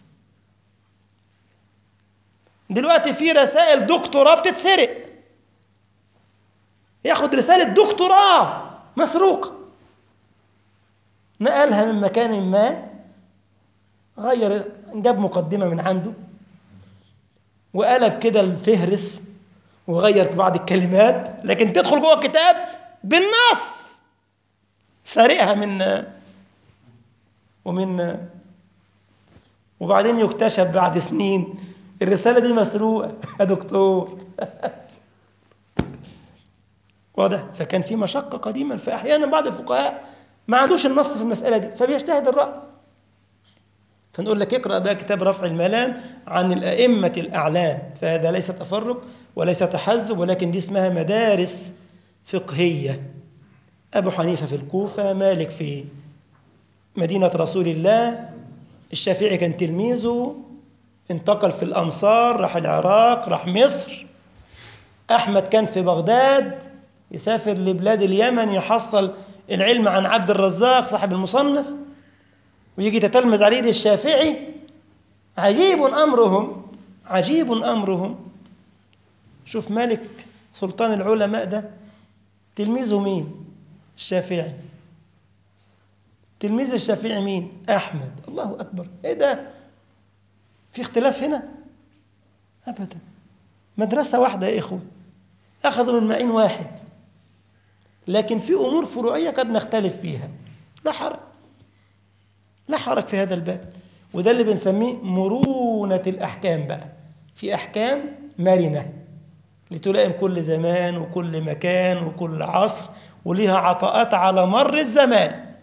دلوقتي في رسائل دكتوراه بتتسرق، ياخد رسالة دكتوراه مسروقة، نقلها من مكان ما، غير جاب مقدمة من عنده وقلب كده الفهرس وغير بعض الكلمات، لكن تدخل جوه الكتاب بالنص سارقها من ومن وبعدين يكتشف بعد سنين الرسالة دي مسروقة يا دكتور. واضح؟ فكان في مشقة قديما، فأحيانا بعض الفقهاء ما عندوش النص في المسألة دي فبيجتهد الرأي. فنقول لك اقرأ بقى كتاب رفع الملام عن الأئمة الأعلام، فهذا ليس تفرق وليس تحزب، ولكن دي اسمها مدارس فقهية. أبو حنيفة في الكوفة، مالك في مدينة رسول الله، الشافعي كان تلميذه انتقل في الأمصار، راح العراق، راح مصر. أحمد كان في بغداد، يسافر لبلاد اليمن يحصل العلم عن عبد الرزاق صاحب المصنف، ويجي تتلمذ عليه الشافعي. عجيب أمرهم، عجيب أمرهم. شوف مالك سلطان العلماء ده تلميذه مين؟ الشافعي. تلميذ الشافعي مين؟ أحمد. الله أكبر، إيه ده؟ في اختلاف هنا؟ أبدا، مدرسة واحدة يا إخوة، أخذوا من معين واحد، لكن في أمور فروعية قد نختلف فيها، لا حرج، لا حرج في هذا الباب. وده اللي بنسميه مرونة الأحكام. بقى في أحكام مرنة لتلائم كل زمان وكل مكان وكل عصر، وليها عطاءات على مر الزمان.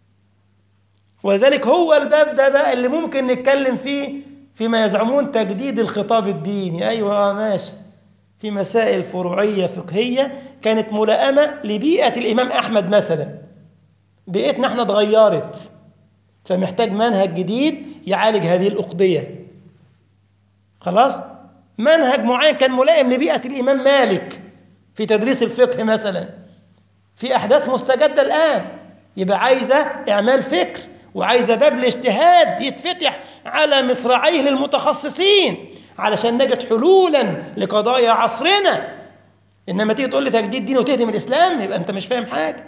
وذلك هو الباب ده بقى اللي ممكن نتكلم فيه فيما يزعمون تجديد الخطاب الديني. أيوة ماشي، في مسائل فروعية فقهية كانت ملائمة لبيئة الإمام أحمد مثلا، بيئتنا احنا اتغيرت، فمحتاج منهج جديد يعالج هذه الأقضية. خلاص، منهج معين كان ملائم لبيئة الإمام مالك في تدريس الفقه مثلا، في أحداث مستجدة الآن، يبقى عايزة إعمال فكر، وعايزة باب الاجتهاد يتفتح على مصراعيه للمتخصصين علشان نجد حلولا لقضايا عصرنا. إنما تيجي تقول لي تجديد دين وتهدم الإسلام، يبقى أنت مش فاهم حاجة،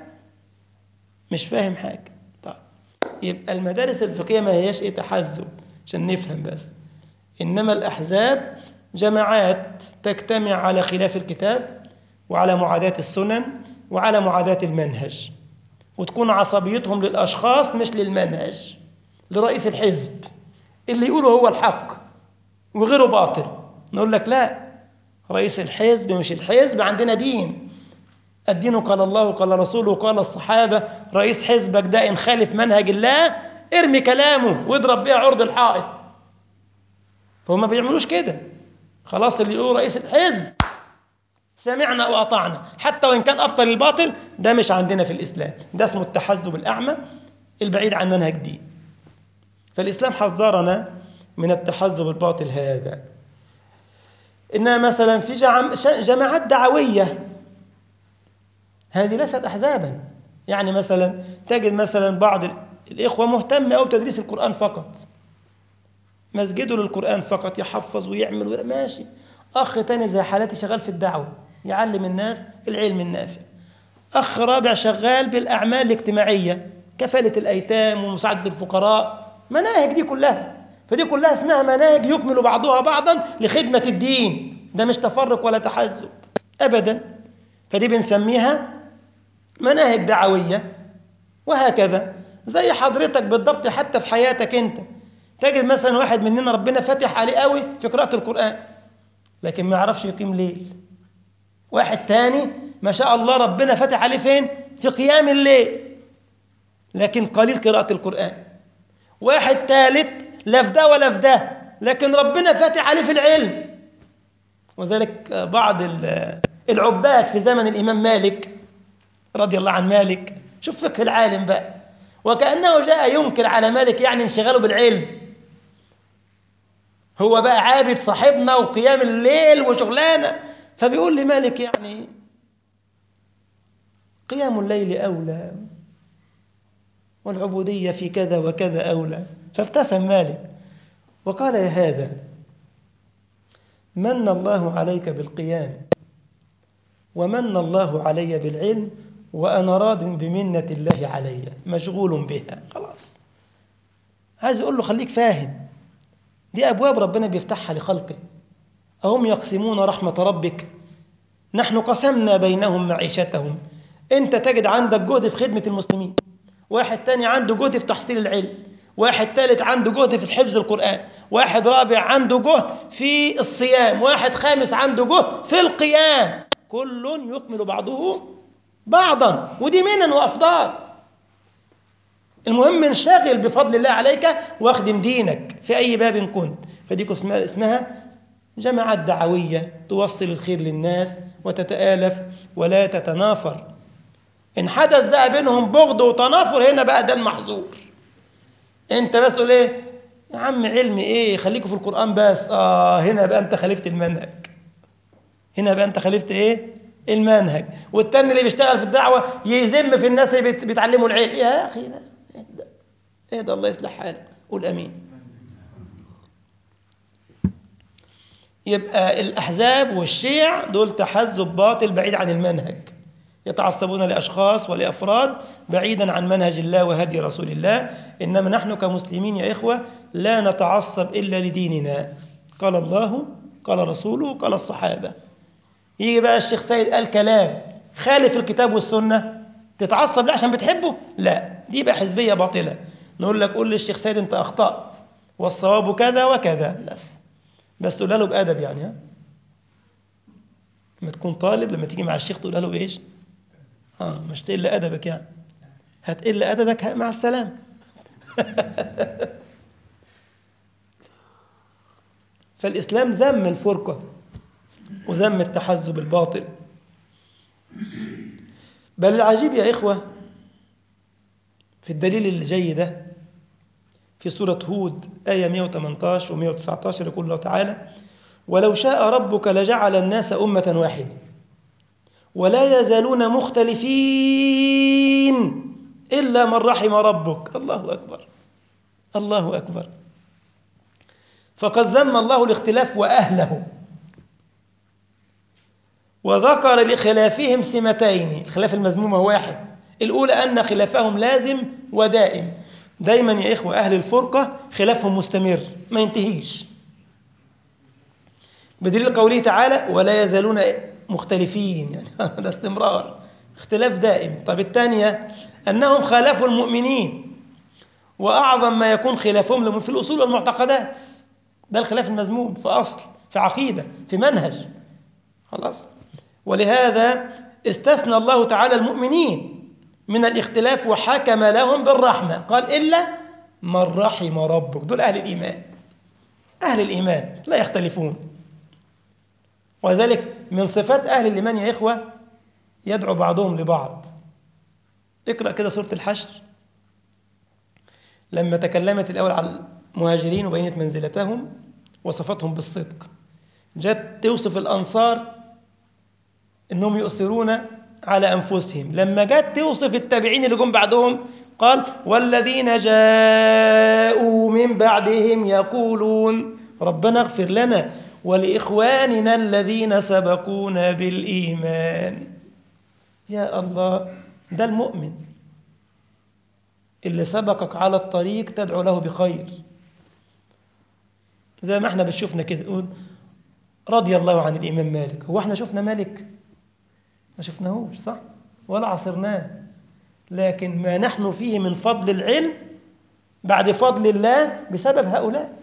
مش فاهم حاجة. طيب، يبقى المدارس الفقهية ما هياش إيه تحزب عشان نفهم بس، إنما الأحزاب جماعات تجتمع على خلاف الكتاب وعلى معاداة السنن وعلى معاداة المنهج، وتكون عصبيتهم للأشخاص مش للمنهج، لرئيس الحزب اللي يقوله هو الحق وغيره باطل. نقول لك لا، رئيس الحزب مش الحزب، عندنا دين، الدين قال الله قال رسوله قال الصحابة. رئيس حزبك ده إن خالف منهج الله ارمي كلامه واضرب بيها عرض الحائط. فهم ما بيعملوش كده. خلاص، اللي يقول رئيس الحزب سمعنا وأطعنا حتى وإن كان أبطل الباطل، ده مش عندنا في الإسلام، ده اسمه التحزب الأعمى البعيد عن منهج دين. فالإسلام حذرنا من التحزب الباطل هذا. إنها مثلا في جماعات دعوية، هذه ليست أحزابا. يعني مثلا تجد مثلا بعض الإخوة مهتم أو بتدريس القرآن فقط، مسجده للقرآن فقط، يحفظ ويعمل ماشي. أخ تاني زي حالتي شغال في الدعوة، يعلم الناس العلم النافع. أخ رابع شغال بالأعمال الاجتماعية، كفالة الأيتام ومساعدة الفقراء، مناهج دي كلها. فدي كلها اسمها مناهج يكمل بعضها بعضا لخدمة الدين، ده مش تفرق ولا تحزب أبدا. فدي بنسميها مناهج دعوية. وهكذا زي حضرتك بالضبط، حتى في حياتك أنت تجد مثلا واحد مننا ربنا فتح عليه قوي في قراءة القرآن لكن ما يعرفش يقيم ليل. واحد تاني ما شاء الله ربنا فتح عليه فين؟ في قيام الليل لكن قليل قراءة القرآن. واحد ثالث لا في ده ولا في ده لكن ربنا فتح عليه في العلم. وذلك بعض العباد في زمن الإمام مالك رضي الله عن مالك، شوف فقه العالم بقى، وكأنه جاء ينكر على مالك يعني انشغاله بالعلم. هو بقى عابد صاحبنا وقيام الليل وشغلانة، فبيقول لي مالك يعني قيام الليل أولى والعبودية في كذا وكذا أولى. فابتسم مالك وقال يا هذا من الله عليك بالقيام ومن الله علي بالعلم وأنا راض بمنة الله علي مشغول بها. خلاص، عايز أقول له خليك فاهم، دي أبواب ربنا بيفتحها لخلقه. أهم يقسمون رحمة ربك نحن قسمنا بينهم معيشتهم. أنت تجد عندك جهد في خدمة المسلمين، واحد تاني عنده جهد في تحصيل العلم، واحد ثالث عنده جهد في حفظ القرآن، واحد رابع عنده جهد في الصيام، واحد خامس عنده جهد في القيام. كل يكمل بعضه بعضا، ودي منن وأفضال. المهم انشغل بفضل الله عليك واخدم دينك في أي باب كنت. فدي اسمها, اسمها جماعات دعوية توصل الخير للناس وتتآلف ولا تتنافر. إن حدث بقى بينهم بغض وتنافر هنا بقى ده المحظور. انت بس قول ايه يا عم علم ايه، خليكوا في القرآن بس. اه هنا بقى انت خالفت المنهج، هنا بقى انت خالفت ايه المنهج. والتاني اللي بيشتغل في الدعوة يذم في الناس اللي بيتعلموا العلم. يا اخي لا، اهدى اهدى، الله يصلح حالك، قول امين. يبقى الاحزاب والشيع دول تحزب باطل بعيد عن المنهج، يتعصبون لأشخاص ولأفراد بعيدا عن منهج الله وهدي رسول الله. إنما نحن كمسلمين يا إخوة لا نتعصب إلا لديننا، قال الله قال رسوله قال الصحابة. يجي بقى الشيخ سيد قال كلام خالف الكتاب والسنة تتعصب لا عشان بتحبه؟ لا، دي بقى حزبية باطلة. نقول لك قول للشيخ سيد أنت أخطأت والصواب كذا وكذا بس، بس تقولها له بأدب. يعني ها لما تكون طالب لما تيجي مع الشيخ تقولها له إيش؟ آه مش تقل أدبك، يعني هتقل أدبك مع السلام. فالإسلام ذم الفرقة وذم التحزب الباطل. بل العجيب يا إخوة في الدليل اللي جاي ده في سورة هود آية مئة وثمانية عشر و مئة وتسعة عشر يقول الله تعالى: ولو شاء ربك لجعل الناس أمة واحدة ولا يزالون مختلفين إلا من رحم ربك. الله أكبر، الله أكبر. فقد ذم الله الاختلاف وأهله، وذكر لخلافهم سمتين. الخلاف المذموم واحد، الأولى أن خلافهم لازم ودائم. دايما يا إخوة أهل الفرقة خلافهم مستمر ما ينتهيش، بدليل قوله تعالى: ولا يزالون مختلفين، يعني ده استمرار، اختلاف دائم. طب الثانية أنهم خالفوا المؤمنين، وأعظم ما يكون خلافهم لهم في الأصول والمعتقدات. ده الخلاف المذموم في أصل، في عقيدة، في منهج. خلاص. ولهذا استثنى الله تعالى المؤمنين من الاختلاف وحكم لهم بالرحمة، قال: إلا من رحم ربك. دول أهل الإيمان، أهل الإيمان لا يختلفون. وذلك من صفات أهل الإيمان يا إخوة يدعو بعضهم لبعض. اقرأ كده سورة الحشر لما تكلمت الأول على المهاجرين وبينت منزلتهم وصفتهم بالصدق، جت توصف الأنصار إنهم يؤثرون على أنفسهم. لما جت توصف التابعين اللي جم بعدهم قال: والذين جاءوا من بعدهم يقولون ربنا اغفر لنا ولإخواننا الذين سبقونا بالإيمان. يا الله، ده المؤمن اللي سبقك على الطريق تدعو له بخير، زي ما احنا بنشوفنا كده نقول رضي الله عن الإمام مالك. هو احنا شفنا مالك؟ ما شفناهوش، صح؟ ولا عصرناه، لكن ما نحن فيه من فضل العلم بعد فضل الله بسبب هؤلاء،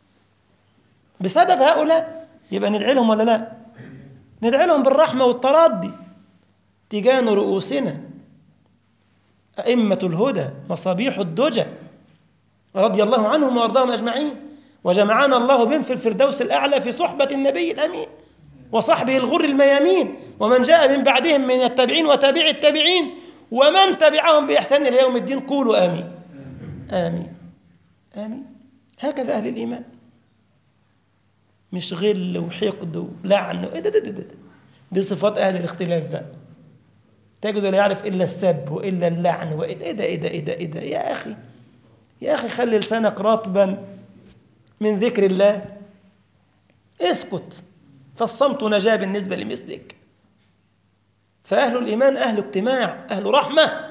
بسبب هؤلاء. يبقى ندعي لهم ولا لا؟ ندعي لهم بالرحمة والتراضي تجان رؤوسنا أئمة الهدى مصابيح الدجى رضي الله عنهم وأرضاهم أجمعين، وجمعنا الله بهم في الفردوس الأعلى في صحبة النبي الأمين وصحبه الغر الميامين ومن جاء من بعدهم من التابعين وتابع التابعين ومن تبعهم بإحسان إلى يوم الدين. قولوا آمين آمين آمين. هكذا أهل الإيمان، مش غل وحقد ولعن. إيه ده ده ده ده دي صفات أهل الاختلاف بقى. تجد لا يعرف إلا السب وإلا اللعن وإيه ده إيه ده إيه ده إيه ده. يا أخي يا أخي خلي لسانك رطبا من ذكر الله، اسكت، فالصمت نجاة بالنسبة لمثلك. فأهل الإيمان أهل اجتماع، أهل رحمة،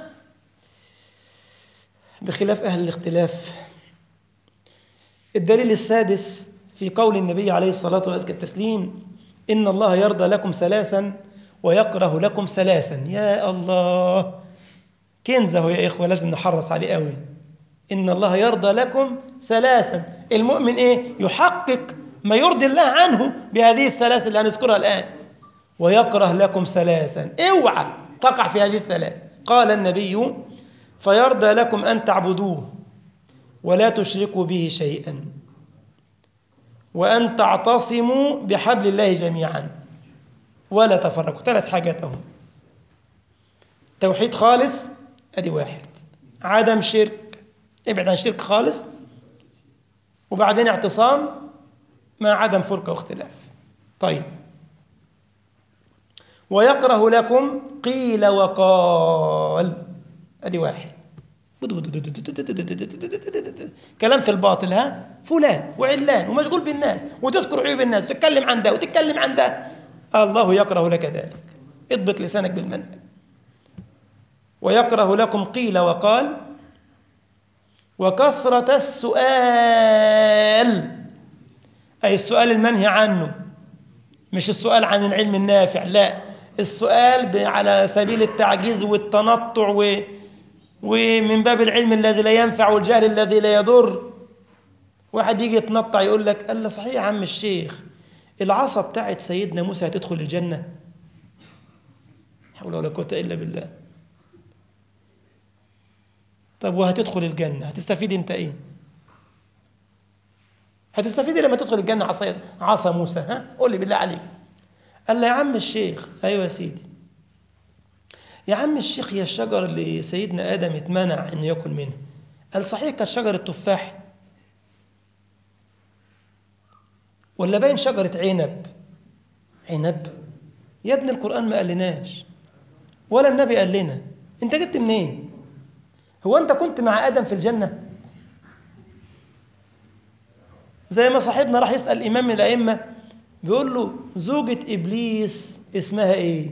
بخلاف أهل الاختلاف. الدليل السادس في قول النبي عليه الصلاة وأزكى التسليم: إن الله يرضى لكم ثلاثا ويكره لكم ثلاثا. يا الله، كنزه يا إخوة لازم نحرص عليه قوي. إن الله يرضى لكم ثلاثا. المؤمن إيه؟ يحقق ما يرضي الله عنه بهذه الثلاث اللي هنذكرها الآن. ويكره لكم ثلاثا، اوعى تقع في هذه الثلاث. قال النبي: فيرضى لكم أن تعبدوه ولا تشركوا به شيئا وأن تعتصموا بحبل الله جميعا ولا تفرقوا. ثلاث حاجات اهو: توحيد خالص، ادي واحد، عدم شرك، ابعد عن شرك خالص، وبعدين اعتصام مع عدم فرقة واختلاف. طيب، ويكره لكم قيل وقال، ادي واحد، كلام في الباطل، ها فلان وعلان ومشغول بالناس وتذكر عيوب الناس وتتكلم عن ده وتتكلم عن ده. الله يكره لك ذلك، اضبط لسانك بالمنهج. ويكره لكم قيل وقال وكثرة السؤال، أي السؤال المنهي عنه، مش السؤال عن العلم النافع، لا، السؤال على سبيل التعجيز والتنطع و... ومن باب العلم الذي لا ينفع والجهل الذي لا يضر. واحد يجي يتنطع يقول لك: قال له صحيح يا عم الشيخ، العصا بتاعت سيدنا موسى هتدخل الجنة؟ حول ولا قوة إلا بالله. طب وهتدخل الجنة هتستفيد انت ايه؟ هتستفيد لما تدخل الجنة عصا عصا موسى؟ ها قول لي بالله عليك. قال له يا عم الشيخ، أيوة يا سيدي، يا عم الشيخ، هي الشجر اللي سيدنا آدم اتمنع إنه يأكل منها، قال صحيح كانت شجر التفاح ولا باين شجرة عنب؟ عنب يا ابن القرآن ما قالناش ولا النبي قال لنا، انت جبت منين؟ هو انت كنت مع آدم في الجنة؟ زي ما صاحبنا راح يسأل إمام من الأئمة بيقول له زوجة إبليس اسمها إيه؟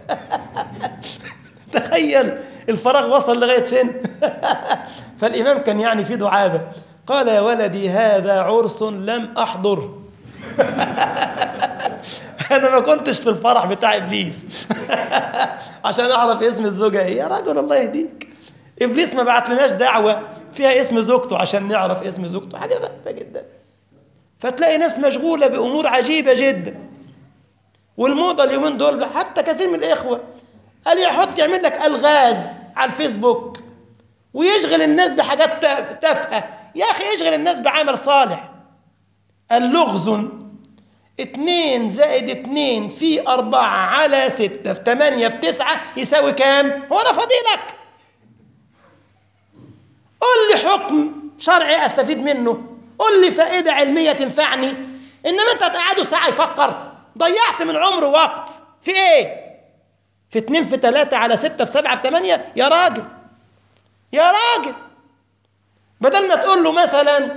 تخيل الفراغ وصل لغاية فين. فالإمام كان يعني في دعابة، قال يا ولدي هذا عرس لم أحضر. أنا ما كنتش في الفرح بتاع إبليس عشان أعرف اسم الزوجة إيه. يا راجل الله يهديك، إبليس ما بعت لناش دعوة فيها اسم زوجته عشان نعرف اسم زوجته، حاجة غريبة جدا. فتلاقي ناس مشغولة بأمور عجيبة جدا. والموضة اليومين دول حتى كثير من الإخوة قال يحط يعمل لك ألغاز على الفيسبوك ويشغل الناس بحاجات تافهة. يا أخي اشغل الناس بعمل صالح. اللغز اتنين زائد اتنين في أربعة على ستة في تمانية في تسعة يساوي كام؟ هو أنا فضيلك؟ قل لي حكم شرعي أستفيد منه، قل لي فائدة علمية تنفعني. إنما أنت تقعدوا ساعة يفكر، ضيعت من عمره وقت في إيه؟ في اتنين في تلاتة على ستة في سبعة في تمانية. يا راجل يا راجل، بدل ما تقول له مثلا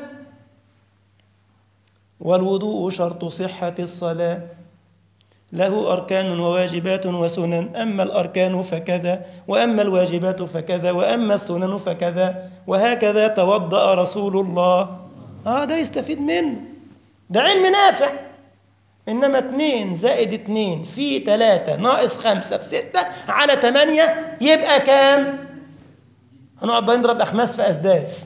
والوضوء شرط صحة الصلاة، له أركان وواجبات وسنن، أما الأركان فكذا وأما الواجبات فكذا وأما السنن فكذا وهكذا توضأ رسول الله. آه ده يستفيد منه، ده علم نافع. إنما اتنين زائد اتنين في تلاتة ناقص خمسة في ستة على تمانية يبقى كام؟ هنقعد بقى نضرب أخماس في أسداس،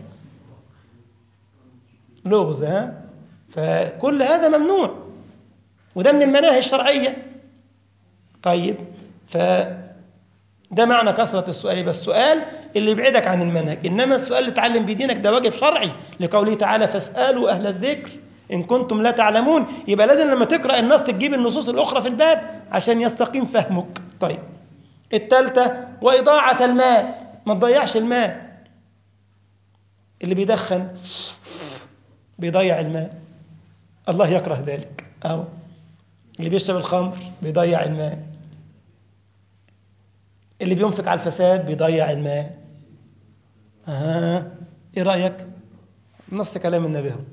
لغز. ها؟ فكل هذا ممنوع، وده من المناهج الشرعية. طيب، فده معنى كثرة السؤال، بس السؤال اللي يبعدك عن المنهج. إنما السؤال اللي تعلم بدينك ده واجب شرعي، لقوله تعالى فاسألوا أهل الذكر إن كنتم لا تعلمون. يبقى لازم لما تقرأ النص تجيب النصوص الأخرى في الباب عشان يستقيم فهمك. طيب، الثالثة وإضاعة المال، ما تضيعش المال. اللي بيدخن بيضيع المال، الله يكره ذلك. أو اللي بيشرب الخمر بيضيع المال، اللي بينفق على الفساد بيضيع المال. آه. إيه رأيك؟ نص كلام النبي هو.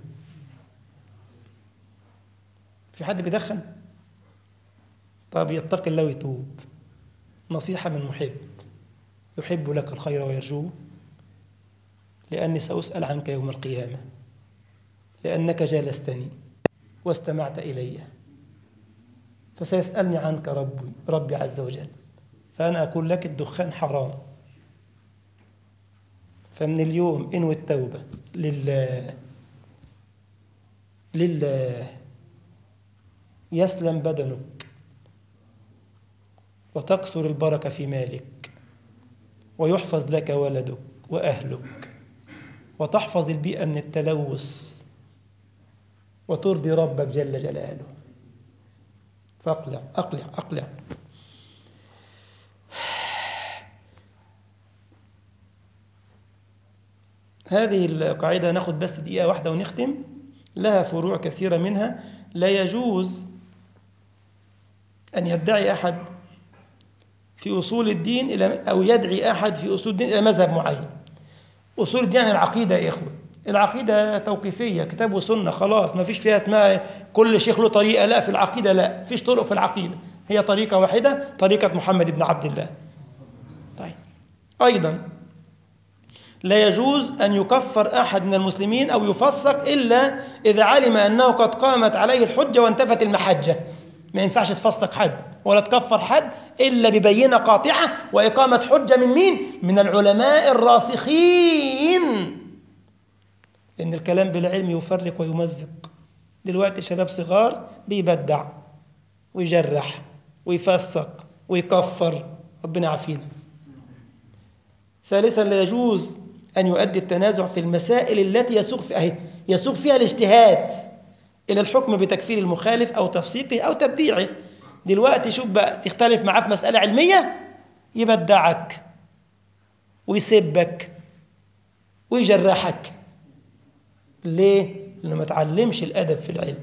في حد بيدخن؟ طب يتقي الله ويتوب. نصيحة من محب يحب لك الخير ويرجوه، لأني سأسأل عنك يوم القيامة، لأنك جالستني واستمعت إلي، فسيسألني عنك ربي ربي عز وجل، فأنا أقول لك الدخان حرام. فمن اليوم انوي التوبة لله لله، يسلم بدنك وتكثر البركة في مالك ويحفظ لك ولدك وأهلك وتحفظ البيئة من التلوث وترضي ربك جل جلاله. فاقلع أقلع أقلع. هذه القاعدة ناخد بس دقيقة واحدة ونختم، لها فروع كثيرة. منها لا يجوز أن يدعي أحد في أصول الدين إلى أو يدعي أحد في أصول الدين إلى مذهب معين. أصول الدين يعني العقيدة يا إخوة، العقيدة توقيفية، كتاب وسنة، خلاص ما فيش فيها اسمها كل شيخ له طريقة. لا، في العقيدة لا، فيش طرق في العقيدة، هي طريقة واحدة، طريقة محمد بن عبد الله. طيب، أيضا لا يجوز أن يكفر أحد من المسلمين أو يفسق إلا إذا علم أنه قد قامت عليه الحجة وانتفت المحجة. ما ينفعش تفسق حد ولا تكفر حد إلا ببينة قاطعة وإقامة حجة من مين؟ من العلماء الراسخين. لأن الكلام بالعلم يفرق ويمزق. دلوقتي شباب صغار بيبدع ويجرح ويفسق ويكفر، ربنا عافينا. ثالثا لا يجوز أن يؤدي التنازع في المسائل التي يسوق فيها يسوق فيها الاجتهاد إلى الحكم بتكفير المخالف أو تفسيقه أو تبديعه. دلوقتي شوف بقى تختلف معاه في مسألة علمية يبدعك ويسبك ويجرحك. ليه؟ لأنه ما تعلمش الأدب في العلم.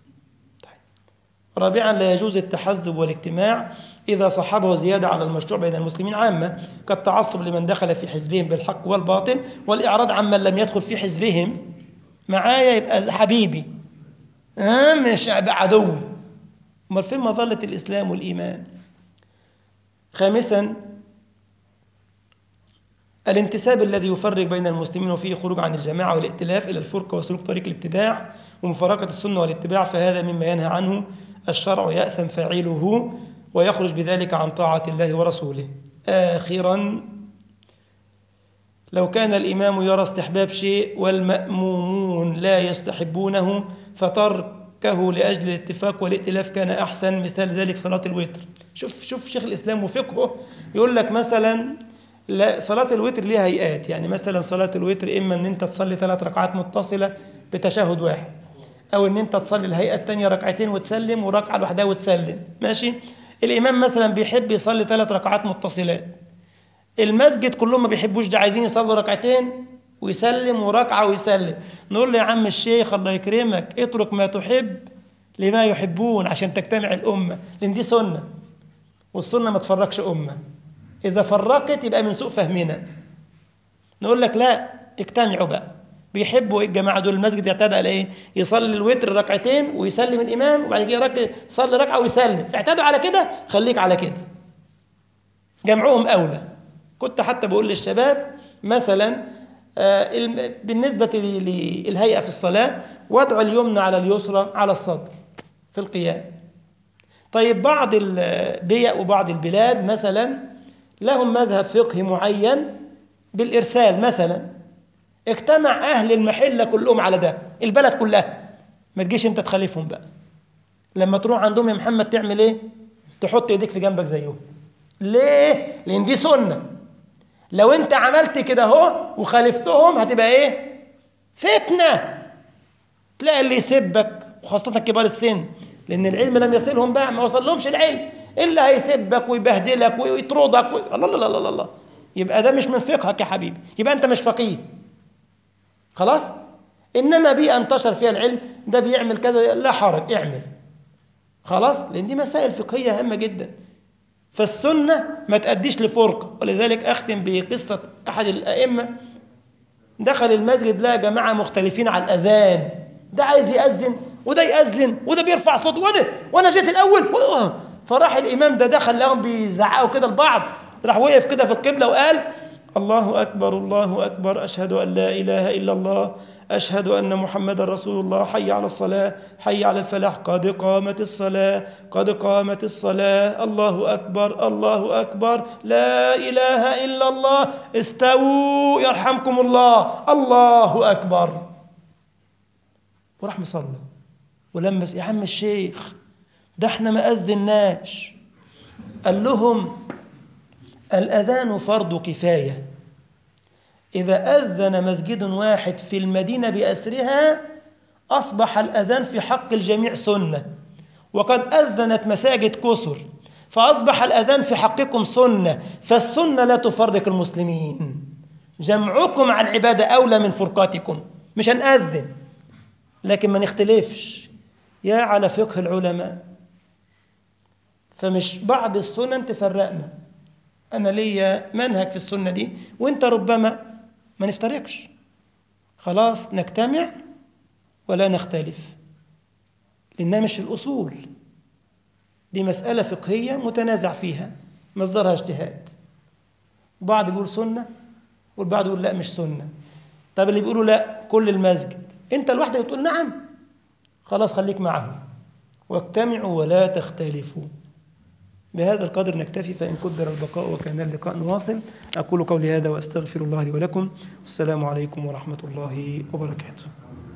رابعا لا يجوز التحزب والاجتماع إذا صحبه زيادة على المشروع بين المسلمين عامة، كالتعصب لمن دخل في حزبهم بالحق والباطل، والإعراض عمن لم يدخل في حزبهم. معايا يبقى حبيبي، آه مش عدو. امال فين مظلة الإسلام والإيمان؟ خامسا الانتساب الذي يفرق بين المسلمين وفيه خروج عن الجماعة والائتلاف إلى الفرقة وسلوك طريق الابتداع ومفارقة السنة والاتباع، فهذا مما ينهى عنه الشرع يأثم فاعله ويخرج بذلك عن طاعة الله ورسوله. آخرا لو كان الإمام يرى استحباب شيء والمأمومون لا يستحبونه فتركه لأجل الاتفاق والائتلاف كان أحسن. مثال ذلك صلاة الوتر. شوف شوف شيخ الإسلام وفقهه يقول لك مثلا لا، صلاة الوتر ليها هيئات. يعني مثلا صلاة الوتر إما أن أنت تصلي ثلاث ركعات متصلة بتشهد واحد، أو أن أنت تصلي الهيئة الثانية ركعتين وتسلم وركعة لوحدها وتسلم. ماشي. الإمام مثلا بيحب يصلي ثلاث ركعات متصلات، المسجد كلهم ما بيحبوش ده، عايزين يصلوا ركعتين ويسلم وركعة ويسلم. نقول له يا عم الشيخ الله يكرمك اترك ما تحب لما يحبون عشان تجتمع الأمة، لأن دي سنة، والسنة ما تفرقش أمة. إذا فرقت يبقى من سوء فهمنا. نقول لك لا، اجتمعوا بقى. بيحبوا الجماعة دول المسجد يعتاد على إيه؟ يصلي الوتر ركعتين ويسلم الإمام وبعد كده يصلي ركعة ويسلم. اعتادوا على كده، خليك على كده. جمعوهم أولى. كنت حتى بقول للشباب مثلا آه بالنسبة للهيئة في الصلاة، وضع اليمنى على اليسرى على الصدر في القيام. طيب بعض البيئة وبعض البلاد مثلا لهم مذهب فقهي معين بالإرسال مثلا، اجتمع أهل المحلة كلهم على ده، البلد كلها، ما تجيش انت تخالفهم بقى. لما تروح عندهم يا محمد تعمل ايه؟ تحط ايديك في جنبك زيهم. ليه؟ لأن دي سنة. لو انت عملت كده اهو وخالفتهم هتبقى ايه؟ فتنة. تلاقي اللي يسبك وخاصة كبار السن، لأن العلم لم يصلهم بقى، ما وصلهمش العلم، إلا هيسبك ويبهدلك ويطردك و... الله الله الله الله. يبقى ده مش من فقهك يا حبيبي، يبقى أنت مش فقيه. خلاص؟ إنما بيئة انتشر فيها العلم، ده بيعمل كذا لا حرج اعمل. خلاص؟ لأن دي مسائل فقهية هامة جدا. فالسنة ما تأديش لفرقة. ولذلك أختم بقصة أحد الأئمة دخل المسجد لقى جماعة مختلفين على الأذان، ده عايز يأذن وده يأذن وده بيرفع صوت وانا وانا جيت الأول. فراح الإمام ده دخل لهم بيزعقوا كده لبعض، راح وقف كده في القبلة وقال الله أكبر الله أكبر أشهد أن لا إله إلا الله أشهد أن محمد رسول الله حي على الصلاة حي على الفلاح قد قامت الصلاة قد قامت الصلاة الله أكبر الله أكبر لا إله إلا الله استووا يرحمكم الله الله أكبر. وراح مصلى ولمس يا عم الشيخ ده احنا ما أذناش. قال لهم الأذان فرض كفاية، إذا أذن مسجد واحد في المدينة بأسرها أصبح الأذان في حق الجميع سنة، وقد أذنت مساجد كثر فأصبح الأذان في حقكم سنة، فالسنة لا تفرق المسلمين، جمعكم عن عبادة أولى من فرقاتكم. مش هنأذن لكن ما نختلفش، يا على فقه العلماء. فمش بعض السنن تفرقنا، أنا ليا منهج في السنة دي وإنت ربما ما نفترقش. خلاص نجتمع ولا نختلف، لأنها مش في الأصول، دي مسألة فقهية متنازع فيها مصدرها اجتهاد. بعض بيقول سنة والبعض يقول لا مش سنة. طب اللي بيقولوا لا كل المسجد، انت لوحدك بتقول نعم، خلاص خليك معهم واجتمعوا ولا تختلفوا. بهذا القدر نكتفي، فإن قدر البقاء وكان اللقاء نواصل. أقول قولي هذا وأستغفر الله لي ولكم، والسلام عليكم ورحمة الله وبركاته.